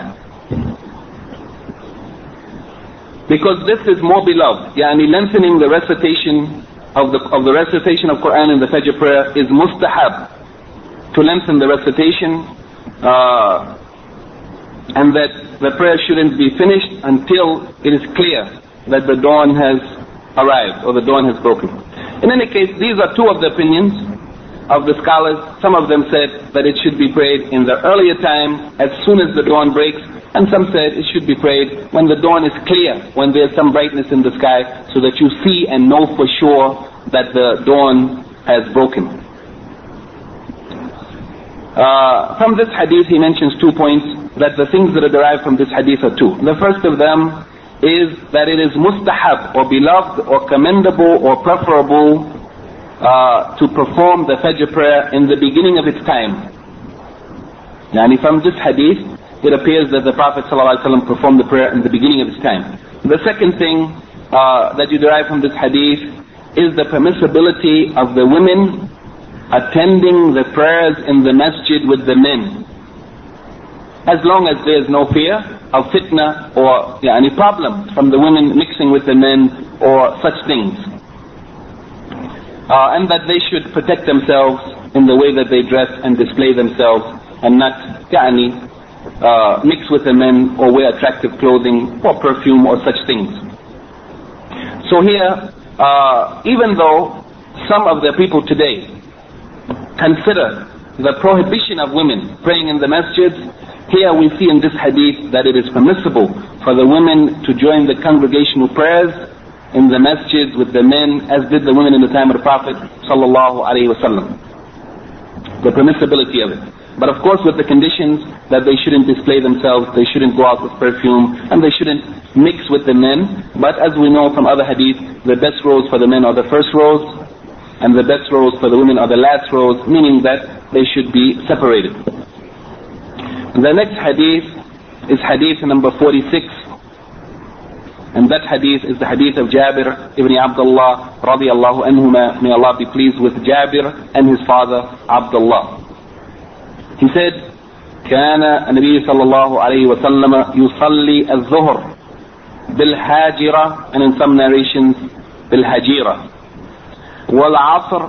Because this is more beloved. Yani, lengthening the recitation of the recitation of Quran in the Fajr prayer is mustahab, to lengthen the recitation, and that the prayer shouldn't be finished until it is clear that the dawn has arrived or the dawn has broken. In any case, these are two of the opinions of the scholars. Some of them said that it should be prayed in the earlier time, as soon as the dawn breaks, and some said it should be prayed when the dawn is clear, when there's some brightness in the sky, so that you see and know for sure that the dawn has broken. From this hadith he mentions 2 points, that the things that are derived from this hadith are two. The first of them is that it is mustahab or beloved or commendable or preferable to perform the Fajr prayer in the beginning of its time. Yani, from this hadith it appears that the Prophet ﷺ performed the prayer in the beginning of its time. The second thing that you derive from this hadith is the permissibility of the women attending the prayers in the masjid with the men, as long as there is no fear of fitna or any problem from the women mixing with the men or such things, and that they should protect themselves in the way that they dress and display themselves, and not mix with the men or wear attractive clothing or perfume or such things. So here, even though some of the people today consider the prohibition of women praying in the masjids, here we see in this hadith that it is permissible for the women to join the congregational prayers in the masjids with the men, as did the women in the time of the Prophet sallallahu alaihi wasallam. The permissibility of it. But of course with the conditions that they shouldn't display themselves, they shouldn't go out with perfume, and they shouldn't mix with the men. But as we know from other hadith, the best rows for the men are the first rows, and the best rows for the women are the last rows, meaning that they should be separated. The next hadith is hadith number 46, and that hadith is the hadith of Jabir ibn Abdullah radiyallahu anhuma. May Allah be pleased with Jabir and his father Abdullah. He said, كان النبي صلى الله عليه وسلم يصلي الظهر بالحاجرة, and in some narrations بالحجيرة, والعصر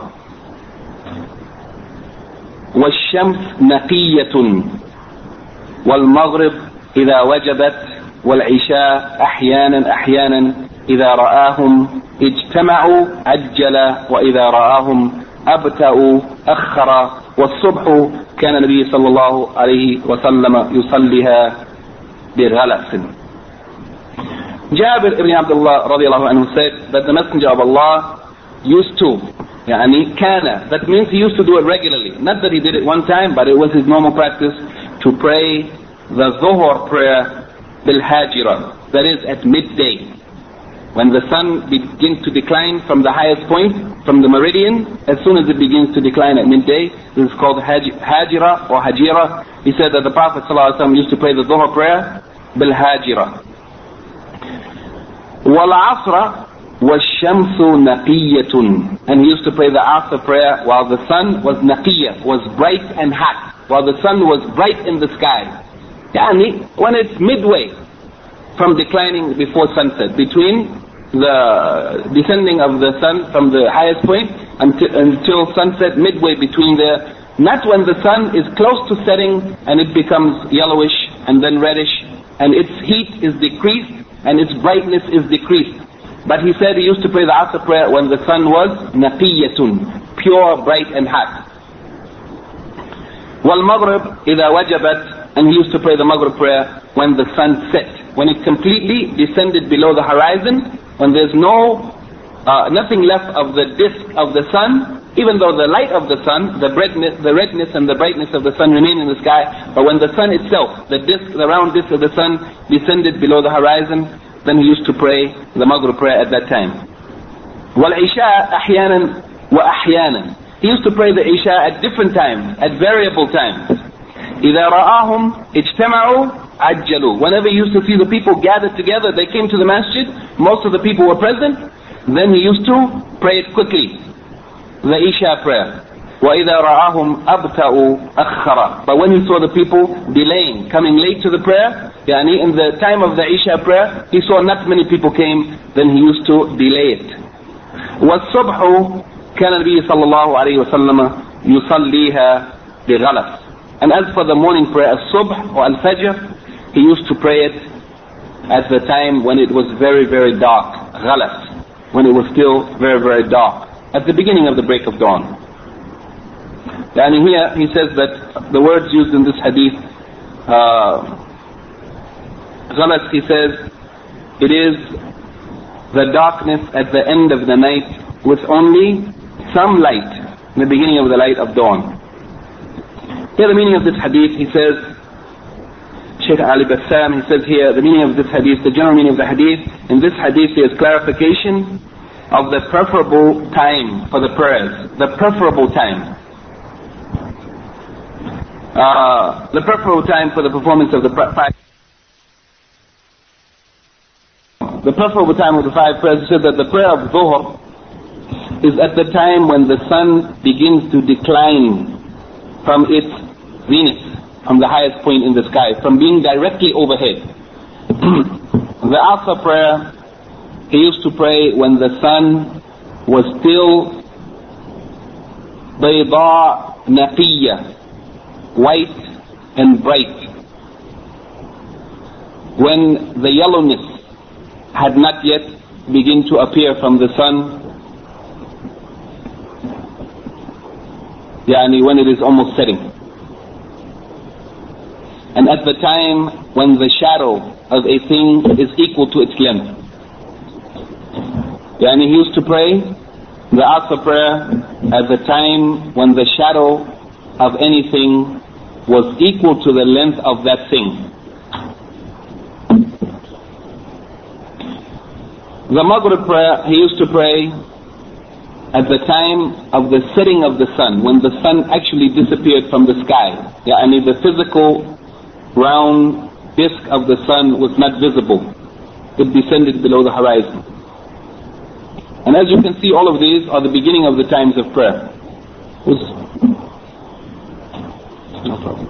والشمس نقية, والمغرب إذا وجبت, والعشاء أحيانا إذا رآهم اجتمعوا عجل, وإذا رآهم أبتأوا أخر, والصبح كان النبي صلى الله عليه وسلم يصليها بغلس. Jabir ibn Abdullah radiallahu anhu said that the Messenger of Allah used to, kana, that means he used to do it regularly. Not that he did it one time, but it was his normal practice to pray the Zuhur prayer bil hajira, that is at midday, when the sun begins to decline from the highest point, from the meridian. As soon as it begins to decline at midday, this is called hajira or hajira. He said that the Prophet ﷺ used to pray the Zuhur prayer bil hajira. Wal asra washamsu naqiyatun, and he used to pray the Asr prayer while the sun was naqiyya, was bright and hot, while the sun was bright in the sky. When it's midway from declining before sunset, between the descending of the sun from the highest point until sunset, midway between there, not when the sun is close to setting and it becomes yellowish and then reddish and its heat is decreased and its brightness is decreased. But he said he used to pray the Asr prayer when the sun was naqiyatun, pure, bright and hot. وَالْمَغْرِبْ إِذَا وَجَبَتْ, and he used to pray the Maghrib prayer when the sun set, when it completely descended below the horizon, when there's nothing left of the disk of the sun, even though the light of the sun, the redness and the brightness of the sun remain in the sky, but when the sun itself, the round disk of the sun descended below the horizon, then he used to pray the Maghrib prayer at that time. وَالْعِشَاء أَحْيَانًا وَأَحْيَانًا, he used to pray the Isha at different times, at variable times. إِذَا رَآهُمْ اجْتَمَعُوا عَجَّلُوا, whenever he used to see the people gathered together, they came to the masjid, most of the people were present, then he used to pray it quickly, the Isha prayer. وَإِذَا رَآهُمْ أَبْتَأُوا أَخَّرَ, but when he saw the people delaying, coming late to the prayer, yani in the time of the Isha prayer, he saw not many people came, then he used to delay it. وَالصُّبْحُ كان النبي صلى الله عليه وسلم يصليها بغلس, and as for the morning prayer, al-subh or al-fajr, he used to pray it at the time when it was very, very dark, ghalas, when it was still very, very dark, at the beginning of the break of dawn. And here he says that the words used in this hadith, ghalas, he says, it is the darkness at the end of the night with only some light in the beginning of the light of dawn. Here the meaning of this hadith, he says, Shaykh Ali Bassam, he says here, the meaning of this hadith, the general meaning of the hadith, in this hadith there is clarification of the preferable time for the prayers, the preferable time. The preferable time for the performance of the five. The preferable time of the five prayers, he said that the prayer of Dhuhr is at the time when the sun begins to decline from its zenith, from the highest point in the sky, from being directly overhead. The Asr prayer, he used to pray when the sun was still bayda naqiyya, white and bright, when the yellowness had not yet begun to appear from the sun, yani when it is almost setting, and at the time when the shadow of a thing is equal to its length. Yani he used to pray the Asr prayer at the time when the shadow of anything was equal to the length of that thing. The Maghrib prayer he used to pray at the time of the setting of the sun, when the sun actually disappeared from the sky. Yani the physical round disk of the sun was not visible. It descended below the horizon. And as you can see, all of these are the beginning of the times of prayer. No problem.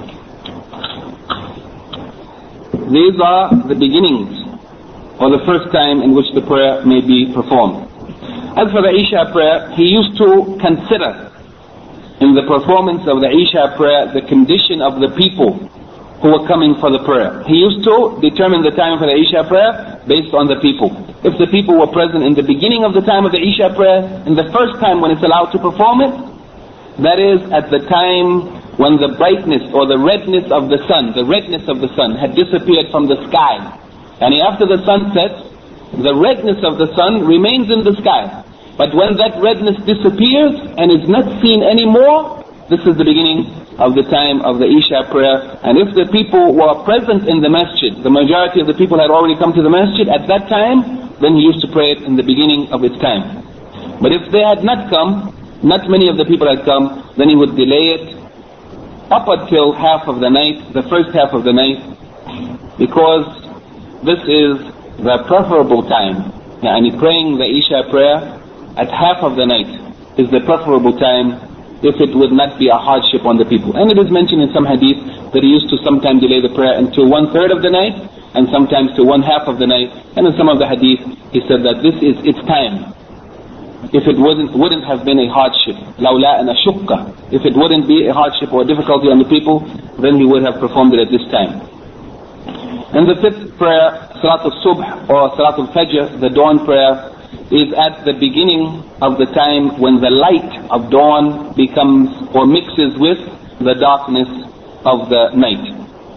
These are the beginnings, or the first time in which the prayer may be performed. As for the Isha prayer, he used to consider in the performance of the Isha prayer the condition of the people who were coming for the prayer. He used to determine the time for the Isha prayer based on the people. If the people were present in the beginning of the time of the Isha prayer, in the first time when it's allowed to perform it, that is at the time when the brightness or the redness of the sun, had disappeared from the sky. And after the sun sets, the redness of the sun remains in the sky. But when that redness disappears and is not seen anymore, this is the beginning of the time of the Isha prayer. And if the people were present in the masjid, the majority of the people had already come to the masjid at that time, then he used to pray it in the beginning of its time. But if they had not come, not many of the people had come, then he would delay it up until half of the night, the first half of the night, because this is the preferable time. Yani praying the Isha prayer at half of the night is the preferable time if it would not be a hardship on the people. And it is mentioned in some hadith that he used to sometimes delay the prayer until 1/3 of the night, and sometimes to 1/2 of the night. And in some of the hadith he said that this is its time. If it wouldn't have been a hardship, لَوْلَا أَنْ أَشُقَّ, if it wouldn't be a hardship or a difficulty on the people, then he would have performed it at this time. And the fifth prayer, Salat al-Subh or Salat al-Fajr, the dawn prayer, is at the beginning of the time when the light of dawn becomes or mixes with the darkness of the night.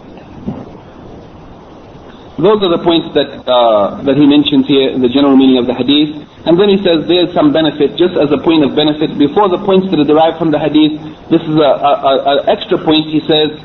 Those are the points that he mentions here in the general meaning of the hadith. And then he says there is some benefit, just as a point of benefit, before the points that are derived from the hadith. This is an extra point. He says,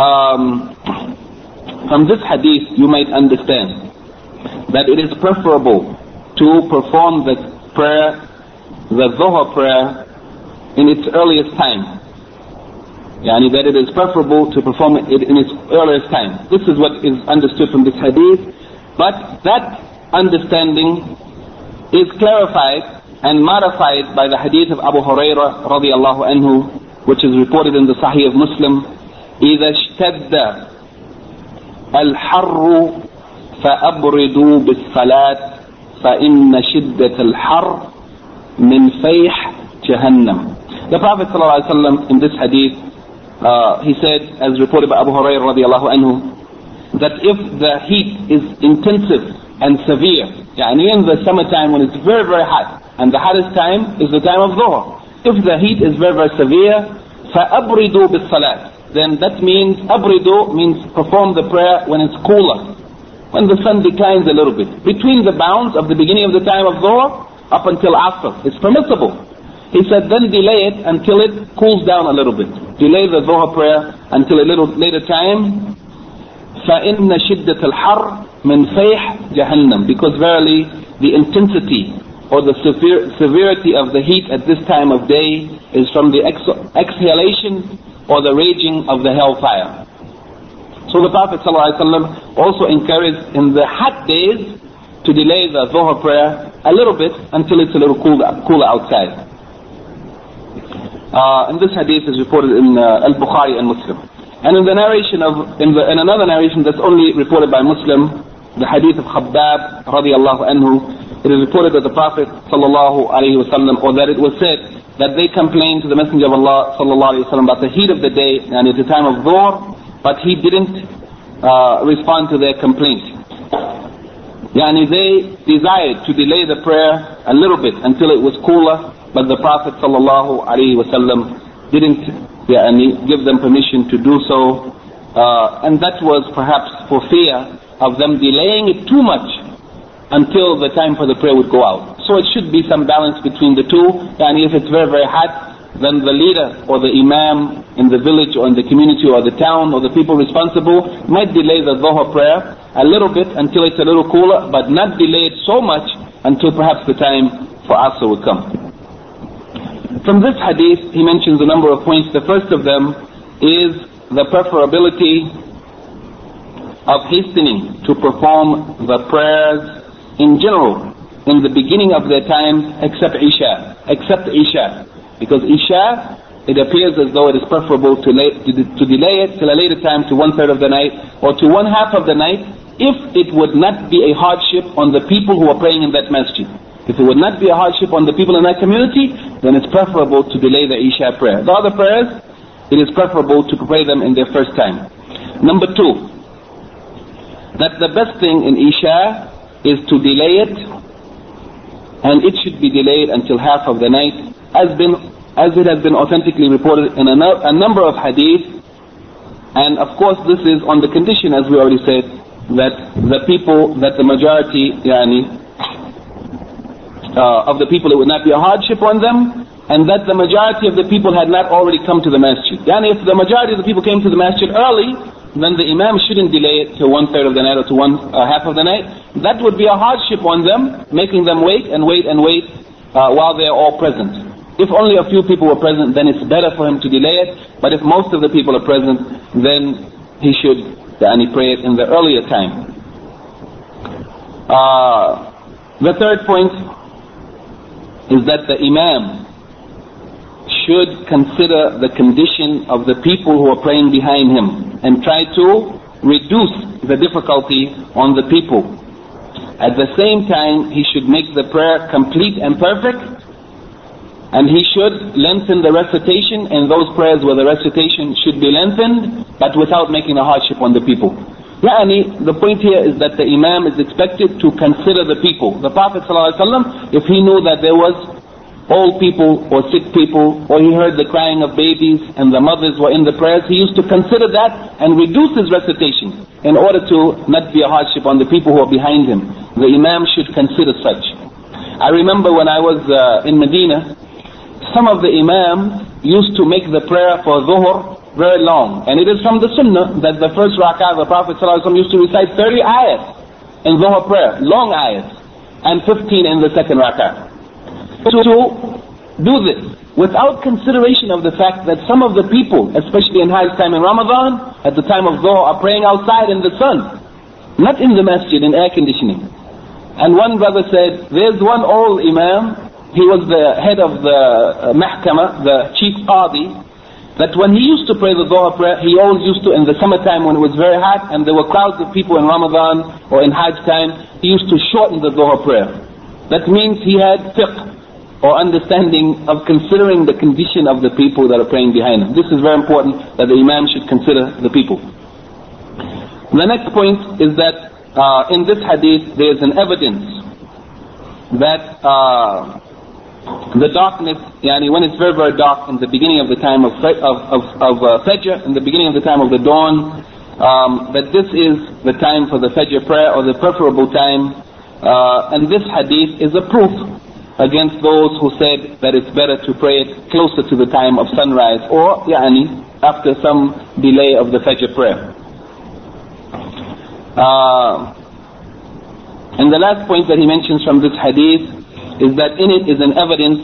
from this hadith you might understand that it is preferable to perform the prayer, the Dhuhr prayer, in its earliest time. Yani that it is preferable to perform it in its earliest time. This is what is understood from this hadith. But that understanding is clarified and modified by the hadith of Abu Hurairah radiallahu anhu, which is reported in the Sahih of Muslim. إِذَا اشْتَدَّ الْحَرُّ فَأَبْرِدُوا بِالصَّلَاةِ فَإِنَّ شِدَّةَ الْحَرِّ مِنْ فَيْحِ جَهَنَّمَ. The Prophet ﷺ in this hadith, he said, as reported by Abu Hurairah radiallahu anhu, that if the heat is intensive and severe, yani in the summertime when it's very, very hot, and the hottest time is the time of Dhuhr. If the heat is very, very severe, فَأَبْرِدُوا بِالصَّلَاةِ, then that means, abridu means perform the prayer when it's cooler, when the sun declines a little bit. Between the bounds of the beginning of the time of Dhuhr up until Asr, it's permissible. He said, then delay it until it cools down a little bit. Delay the Dhuhr prayer until a little later time. فَإِنَّ شِدَّةَ الْحَرِّ مِنْ فَيْحِ جَهَنَّمَ, because verily the intensity or the severity of the heat at this time of day is from the exhalation or the raging of the hellfire. So the Prophet ﷺ also encouraged in the hot days to delay the Dhuhr prayer a little bit until it's a little cooler outside. And this hadith is reported in Al-Bukhari and Muslim. And in the narration in another narration that's only reported by Muslim, the hadith of Khabbab radiallahu anhu, it is reported that the Prophet sallallahu alaihi wasallam, or that it was said that they complained to the Messenger of Allah sallallahu alaihi wasallam about the heat of the day and at the time of Dhuhr, but he didn't respond to their complaint. Yani they desired to delay the prayer a little bit until it was cooler, but the Prophet sallallahu alaihi wasallam didn't give them permission to do so, and that was perhaps for fear of them delaying it too much until the time for the prayer would go out. So it should be some balance between the two, and if it's very, very hot, then the leader or the imam in the village or in the community or the town or the people responsible might delay the Dhuhr prayer a little bit until it's a little cooler, but not delay it so much until perhaps the time for Asr would come. From this hadith, he mentions a number of points. The first of them is the preferability of hastening to perform the prayers in general in the beginning of their time, except Isha. Because Isha, it appears as though it is preferable to delay it till a later time, to 1/3 of the night or to 1/2 of the night, if it would not be a hardship on the people who are praying in that masjid. If it would not be a hardship on the people in that community, then it's preferable to delay the Isha prayer. The other prayers, it is preferable to pray them in their first time. Number 2, that the best thing in Isha is to delay it, and it should be delayed until half of the night, as it has been authentically reported in a number of hadith. And of course this is on the condition, as we already said, that the majority of the people, it would not be a hardship on them, and that the majority of the people had not already come to the masjid. If the majority of the people came to the masjid early, then the imam shouldn't delay it to 1/3 of the night or to half of the night. That would be a hardship on them, making them wait while they are all present. If only a few people were present, then it's better for him to delay it. But if most of the people are present, then he should pray it in the earlier time. The third point is that the imam should consider the condition of the people who are praying behind him and try to reduce the difficulty on the people. At the same time, he should make the prayer complete and perfect, and he should lengthen the recitation in those prayers where the recitation should be lengthened, but without making a hardship on the people. The point here is that the Imam is expected to consider the people. The Prophet ﷺ, if he knew that there was old people or sick people, or he heard the crying of babies and the mothers were in the prayers, he used to consider that and reduce his recitation in order to not be a hardship on the people who are behind him. The Imam should consider such. I remember when I was in Medina, some of the Imams used to make the prayer for Dhuhr very long. And it is from the Sunnah that the first rak'ah, the Prophet ﷺ used to recite 30 ayats in Dhuhr prayer, long ayats, and 15 in the second rak'ah. To do this without consideration of the fact that some of the people, especially in Hajj time in Ramadan, at the time of Dhuhr, are praying outside in the sun, not in the masjid in air conditioning. And one brother said, there's one old Imam, he was the head of the Mahkamah, the chief qadi, that when he used to pray the Dhuhr prayer, he always used to, in the summertime when it was very hot and there were crowds of people in Ramadan or in Hajj time, he used to shorten the Dhuhr prayer. That means he had fiqh, or understanding of considering the condition of the people that are praying behind him. This is very important, that the Imam should consider the people. The next point is that in this hadith there is an evidence that the darkness, when it's very, very dark in the beginning of the time of Fajr, in the beginning of the time of the dawn, that this is the time for the Fajr prayer, or the preferable time. And this hadith is a proof against those who said that it's better to pray it closer to the time of sunrise, or after some delay of the Fajr prayer. And the last point that he mentions from this hadith is that in it is an evidence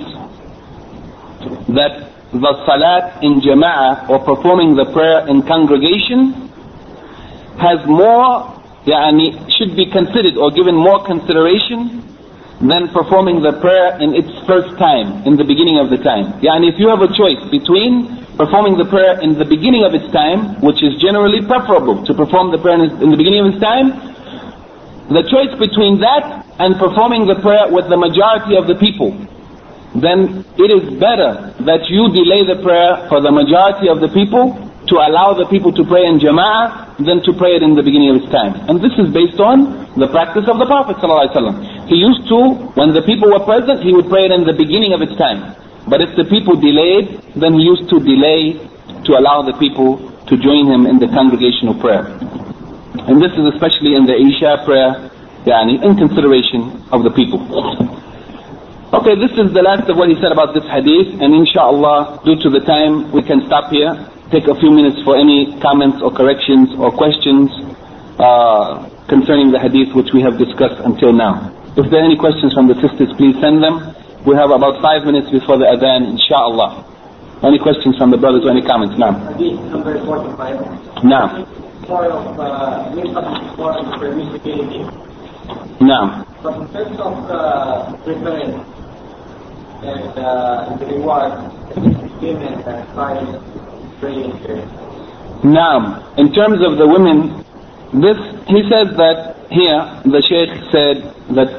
that the salat in jama'ah, or performing the prayer in congregation, has more, should be considered or given more consideration than performing the prayer in its first time, in the beginning of the time. If you have a choice between performing the prayer in the beginning of its time, which is generally preferable to perform the prayer in the beginning of its time, the choice between that and performing the prayer with the majority of the people, then it is better that you delay the prayer for the majority of the people to allow the people to pray in jama'ah than to pray it in the beginning of its time. And this is based on the practice of the Prophet ﷺ. He used to, when the people were present, he would pray it in the beginning of its time. But if the people delayed, then he used to delay to allow the people to join him in the congregational prayer. And this is especially in the Isha prayer, in consideration of the people. Okay, this is the last of what he said about this hadith, and inshallah, due to the time, we can stop here, take a few minutes for any comments or corrections or questions concerning the hadith which we have discussed until now. If there are any questions from the sisters, please send them. We have about 5 minutes before the adhan, inshallah. Any questions from the brothers or any comments? Now. Hadith number 45. Now. Part of permissibility. Now. But in terms of preference and the reward given by praying here. Now, in terms of the women, this, he says that here, the Shaykh said that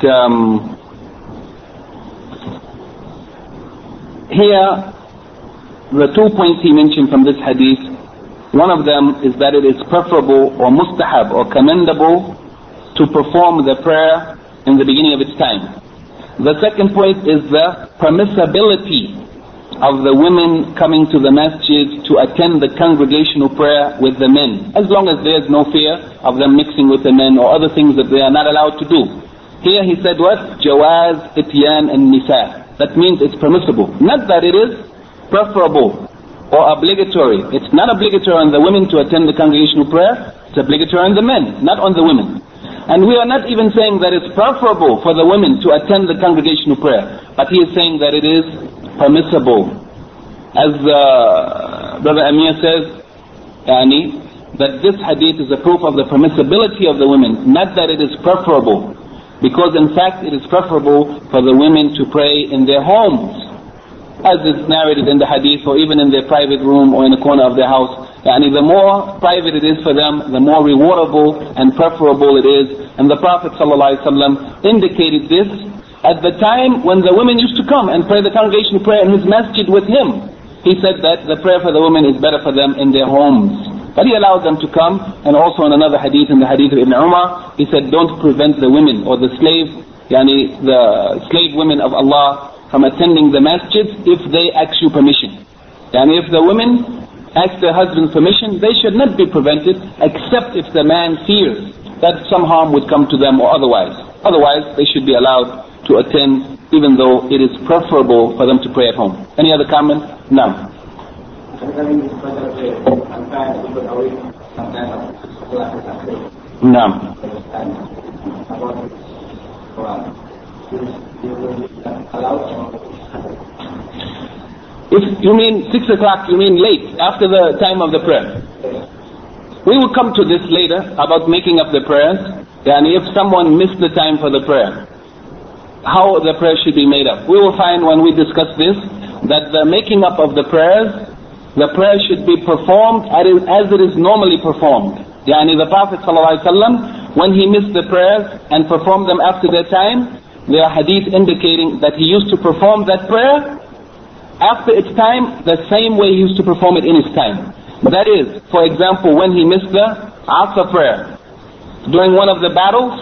here, the 2 points he mentioned from this hadith, one of them is that it is preferable or mustahab or commendable to perform the prayer in the beginning of its time. The second point is the permissibility of the women coming to the masjid to attend the congregational prayer with the men, as long as there is no fear of them mixing with the men or other things that they are not allowed to do. Here he said what? Jawaz, ityan and nisa. That means it's permissible. Not that it is preferable or obligatory. It's not obligatory on the women to attend the congregational prayer. It's obligatory on the men, not on the women. And we are not even saying that it's preferable for the women to attend the congregational prayer, but he is saying that it is permissible. As Brother Amir says, that this hadith is a proof of the permissibility of the women, not that it is preferable. Because in fact it is preferable for the women to pray in their homes, as is narrated in the hadith, or even in their private room or in a corner of their house. The more private it is for them, the more rewardable and preferable it is. And the Prophet ﷺ indicated this at the time when the women used to come and pray the congregational prayer in his masjid with him. He said that the prayer for the women is better for them in their homes. But he allowed them to come, and also in another hadith, in the hadith of Ibn Umar, he said, don't prevent the women or the slave women of Allah from attending the masjid if they ask you permission. If the women ask their husband's permission, they should not be prevented except if the man fears that some harm would come to them or otherwise. Otherwise, they should be allowed to attend, even though it is preferable for them to pray at home. Any other comment? No. No. If you mean 6 o'clock, you mean late, after the time of the prayer. We will come to this later about making up the prayers. And if someone missed the time for the prayer, how the prayer should be made up. We will find when we discuss this that the making up of the prayer should be performed as it is normally performed. The Prophet ﷺ, when he missed the prayers and performed them after their time, there are hadith indicating that he used to perform that prayer after its time the same way he used to perform it in his time. That is, for example, when he missed the Asr prayer during one of the battles,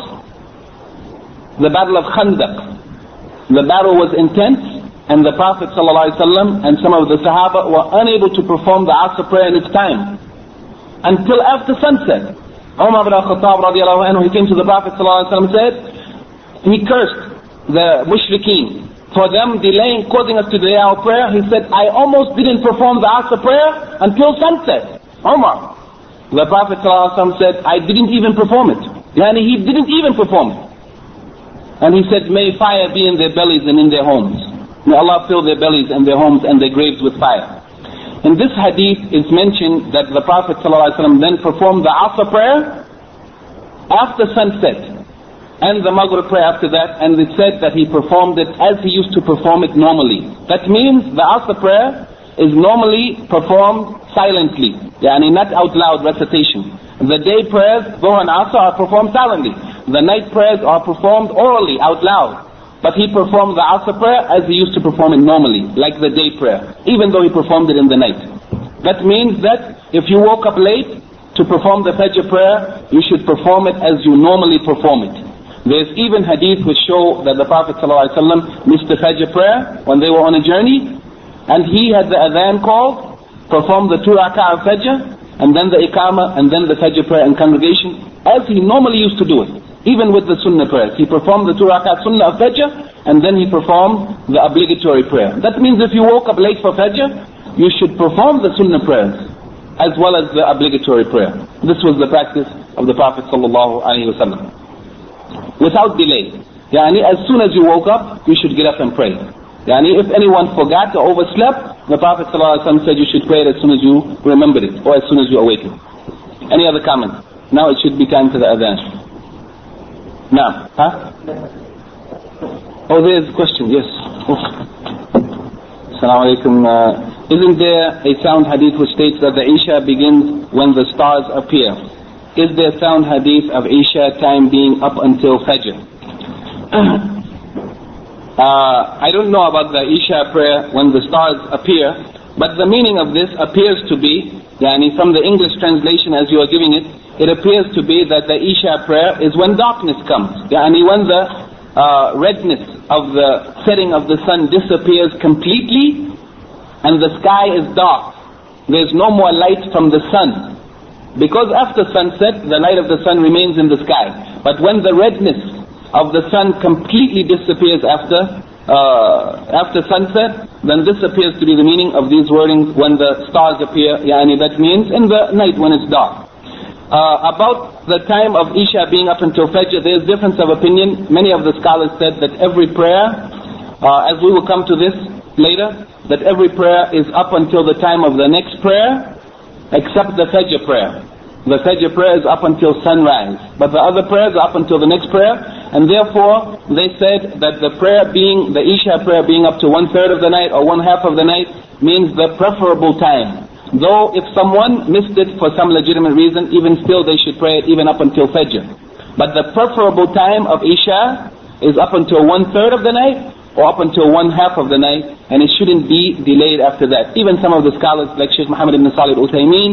the battle of Khandaq. The battle was intense, and the Prophet ﷺ and some of the Sahaba were unable to perform the Asr prayer in its time until after sunset. Umar ibn al-Khattab radiallahu anhu, he came to the Prophet ﷺ and said, he cursed the mushrikeen for them delaying, causing us to delay our prayer. He said, I almost didn't perform the Asr prayer until sunset. Umar. The Prophet ﷺ said, I didn't even perform it. He didn't even perform it. And he said, may fire be in their bellies and in their homes. May Allah fill their bellies and their homes and their graves with fire. In this hadith, it's mentioned that the Prophet ﷺ then performed the Asr prayer after sunset, and the Maghrib prayer after that, and it said that he performed it as he used to perform it normally. That means the Asr prayer is normally performed silently, not out loud recitation. The day prayers, Dhuhr and Asr, are performed silently. The night prayers are performed orally, out loud. But he performed the Asr prayer as he used to perform it normally, like the day prayer, even though he performed it in the night. That means that if you woke up late to perform the Fajr prayer, you should perform it as you normally perform it. There's even hadith which show that the Prophet ﷺ missed the Fajr prayer when they were on a journey, and he had the adhan called, performed the 2 rak'ah of Fajr, and then the Iqamah, and then the Fajr prayer in congregation, as he normally used to do it. Even with the Sunnah prayers, he performed the 2 rak'ah Sunnah of Fajr, and then he performed the obligatory prayer. That means if you woke up late for Fajr, you should perform the Sunnah prayers as well as the obligatory prayer. This was the practice of the Prophet sallallahu alaihi wasallam. Without delay. As soon as you woke up, you should get up and pray. If anyone forgot or overslept, the Prophet ﷺ said you should pray it as soon as you remembered it, or as soon as you awaken. Any other comment? Now it should be time for the adhan. Now, Oh, there's a question, yes. Assalamu alaikum. Isn't there a sound hadith which states that the Isha begins when the stars appear? Is there sound hadith of Isha time being up until Fajr? I don't know about the Isha prayer when the stars appear, but the meaning of this appears to be, from the English translation as you are giving it, it appears to be that the Isha prayer is when darkness comes. When the redness of the setting of the sun disappears completely and the sky is dark. There's no more light from the sun. Because after sunset, the light of the sun remains in the sky. But when the redness of the sun completely disappears after sunset, then this appears to be the meaning of these wordings when the stars appear. That means in the night when it's dark. About the time of Isha being up until Fajr, there is difference of opinion. Many of the scholars said that every prayer, as we will come to this later, that every prayer is up until the time of the next prayer, except the Fajr prayer. The Fajr prayer is up until sunrise, but the other prayers are up until the next prayer, and therefore they said that the prayer being, the Isha prayer being up to 1/3 of the night or 1/2 of the night means the preferable time. Though if someone missed it for some legitimate reason, even still they should pray it even up until Fajr. But the preferable time of Isha is up until 1/3 of the night or up until 1/2 of the night, and it shouldn't be delayed after that. Even some of the scholars like Sheikh Muhammad ibn Salih al-Uthaymeen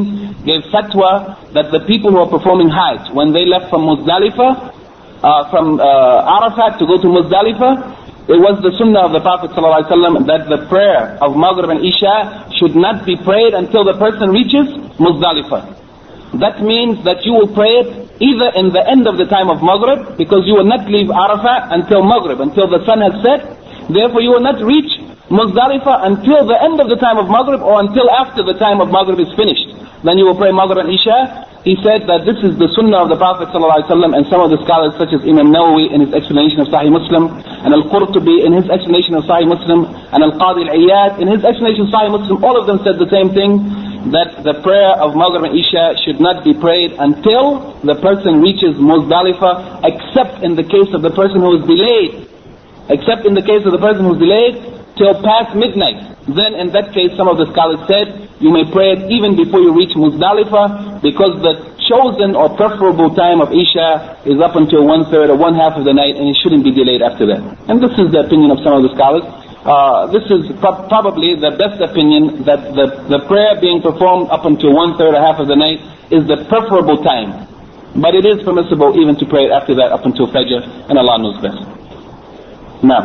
gave fatwa that the people who are performing Hajj, when they left from Muzdalifah, from Arafat to go to Muzdalifah, it was the sunnah of the Prophet ﷺ that the prayer of Maghrib and Isha should not be prayed until the person reaches Muzdalifah. That means that you will pray it either in the end of the time of Maghrib, because you will not leave Arafat until Maghrib, until the sun has set. Therefore you will not reach Muzdalifah until the end of the time of Maghrib, or until after the time of Maghrib is finished. Then you will pray Maghrib and Isha. He said that this is the sunnah of the Prophet ﷺ, and some of the scholars such as Imam Nawawi in his explanation of Sahih Muslim, and Al-Qurtubi in his explanation of Sahih Muslim, and Al-Qadi Al-Iyad in his explanation of Sahih Muslim, all of them said the same thing, that the prayer of Maghrib and Isha should not be prayed until the person reaches Muzdalifah, except in the case of the person who is delayed. Except in the case of the person who is delayed till past midnight. Then in that case, some of the scholars said, you may pray it even before you reach Muzdalifah, because the chosen or preferable time of Isha is up until 1/3 or 1/2 of the night, and it shouldn't be delayed after that. And this is the opinion of some of the scholars. This is probably the best opinion, that the prayer being performed up until 1/3 or 1/2 of the night is the preferable time. But it is permissible even to pray after that up until Fajr, and Allah knows best. Now.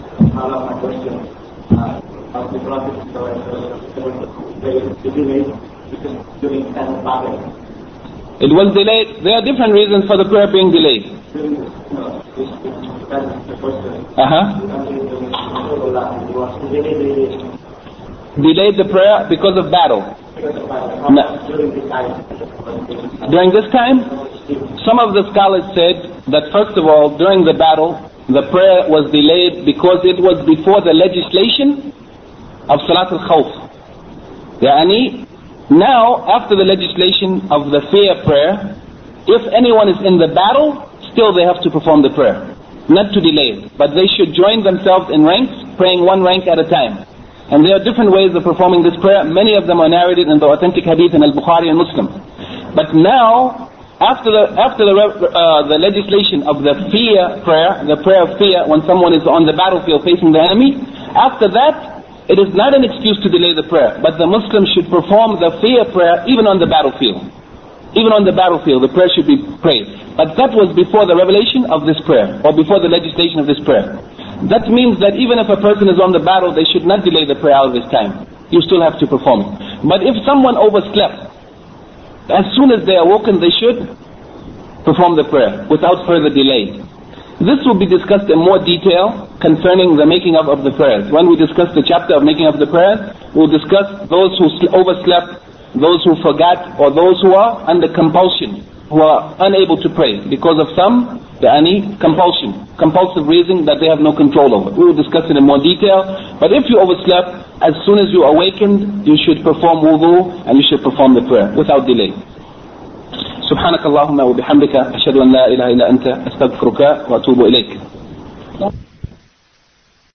It was delayed. There are different reasons for the prayer being delayed. Delayed the prayer because of battle. No. During this time, some of the scholars said that first of all, during the battle, the prayer was delayed because it was before the legislation of Salat al-Khawf. Yani, now, after the legislation of the fear prayer, if anyone is in the battle, still they have to perform the prayer. Not to delay it, but they should join themselves in ranks, praying one rank at a time. And there are different ways of performing this prayer. Many of them are narrated in the authentic hadith in Al-Bukhari and Muslim. But now, after the legislation of the fear prayer, the prayer of fear, when someone is on the battlefield facing the enemy, after that, it is not an excuse to delay the prayer, but the Muslim should perform the fear prayer even on the battlefield. Even on the battlefield, the prayer should be prayed. But that was before the revelation of this prayer, or before the legislation of this prayer. That means that even if a person is on the battle, they should not delay the prayer out of this time. You still have to perform it. But if someone overslept, as soon as they are awoken, they should perform the prayer without further delay. This will be discussed in more detail concerning the making of the prayers. When we discuss the chapter of making of the prayers, we'll discuss those who overslept, those who forgot, or those who are under compulsion, who are unable to pray because of some compulsive reason that they have no control over. We will discuss it in more detail. But if you overslept, as soon as you awakened, you should perform wudu and you should perform the prayer without delay. سبحانك اللهم وبحمدك أشهد أن لا إله إلا أنت أستغفرك وأتوب إليك.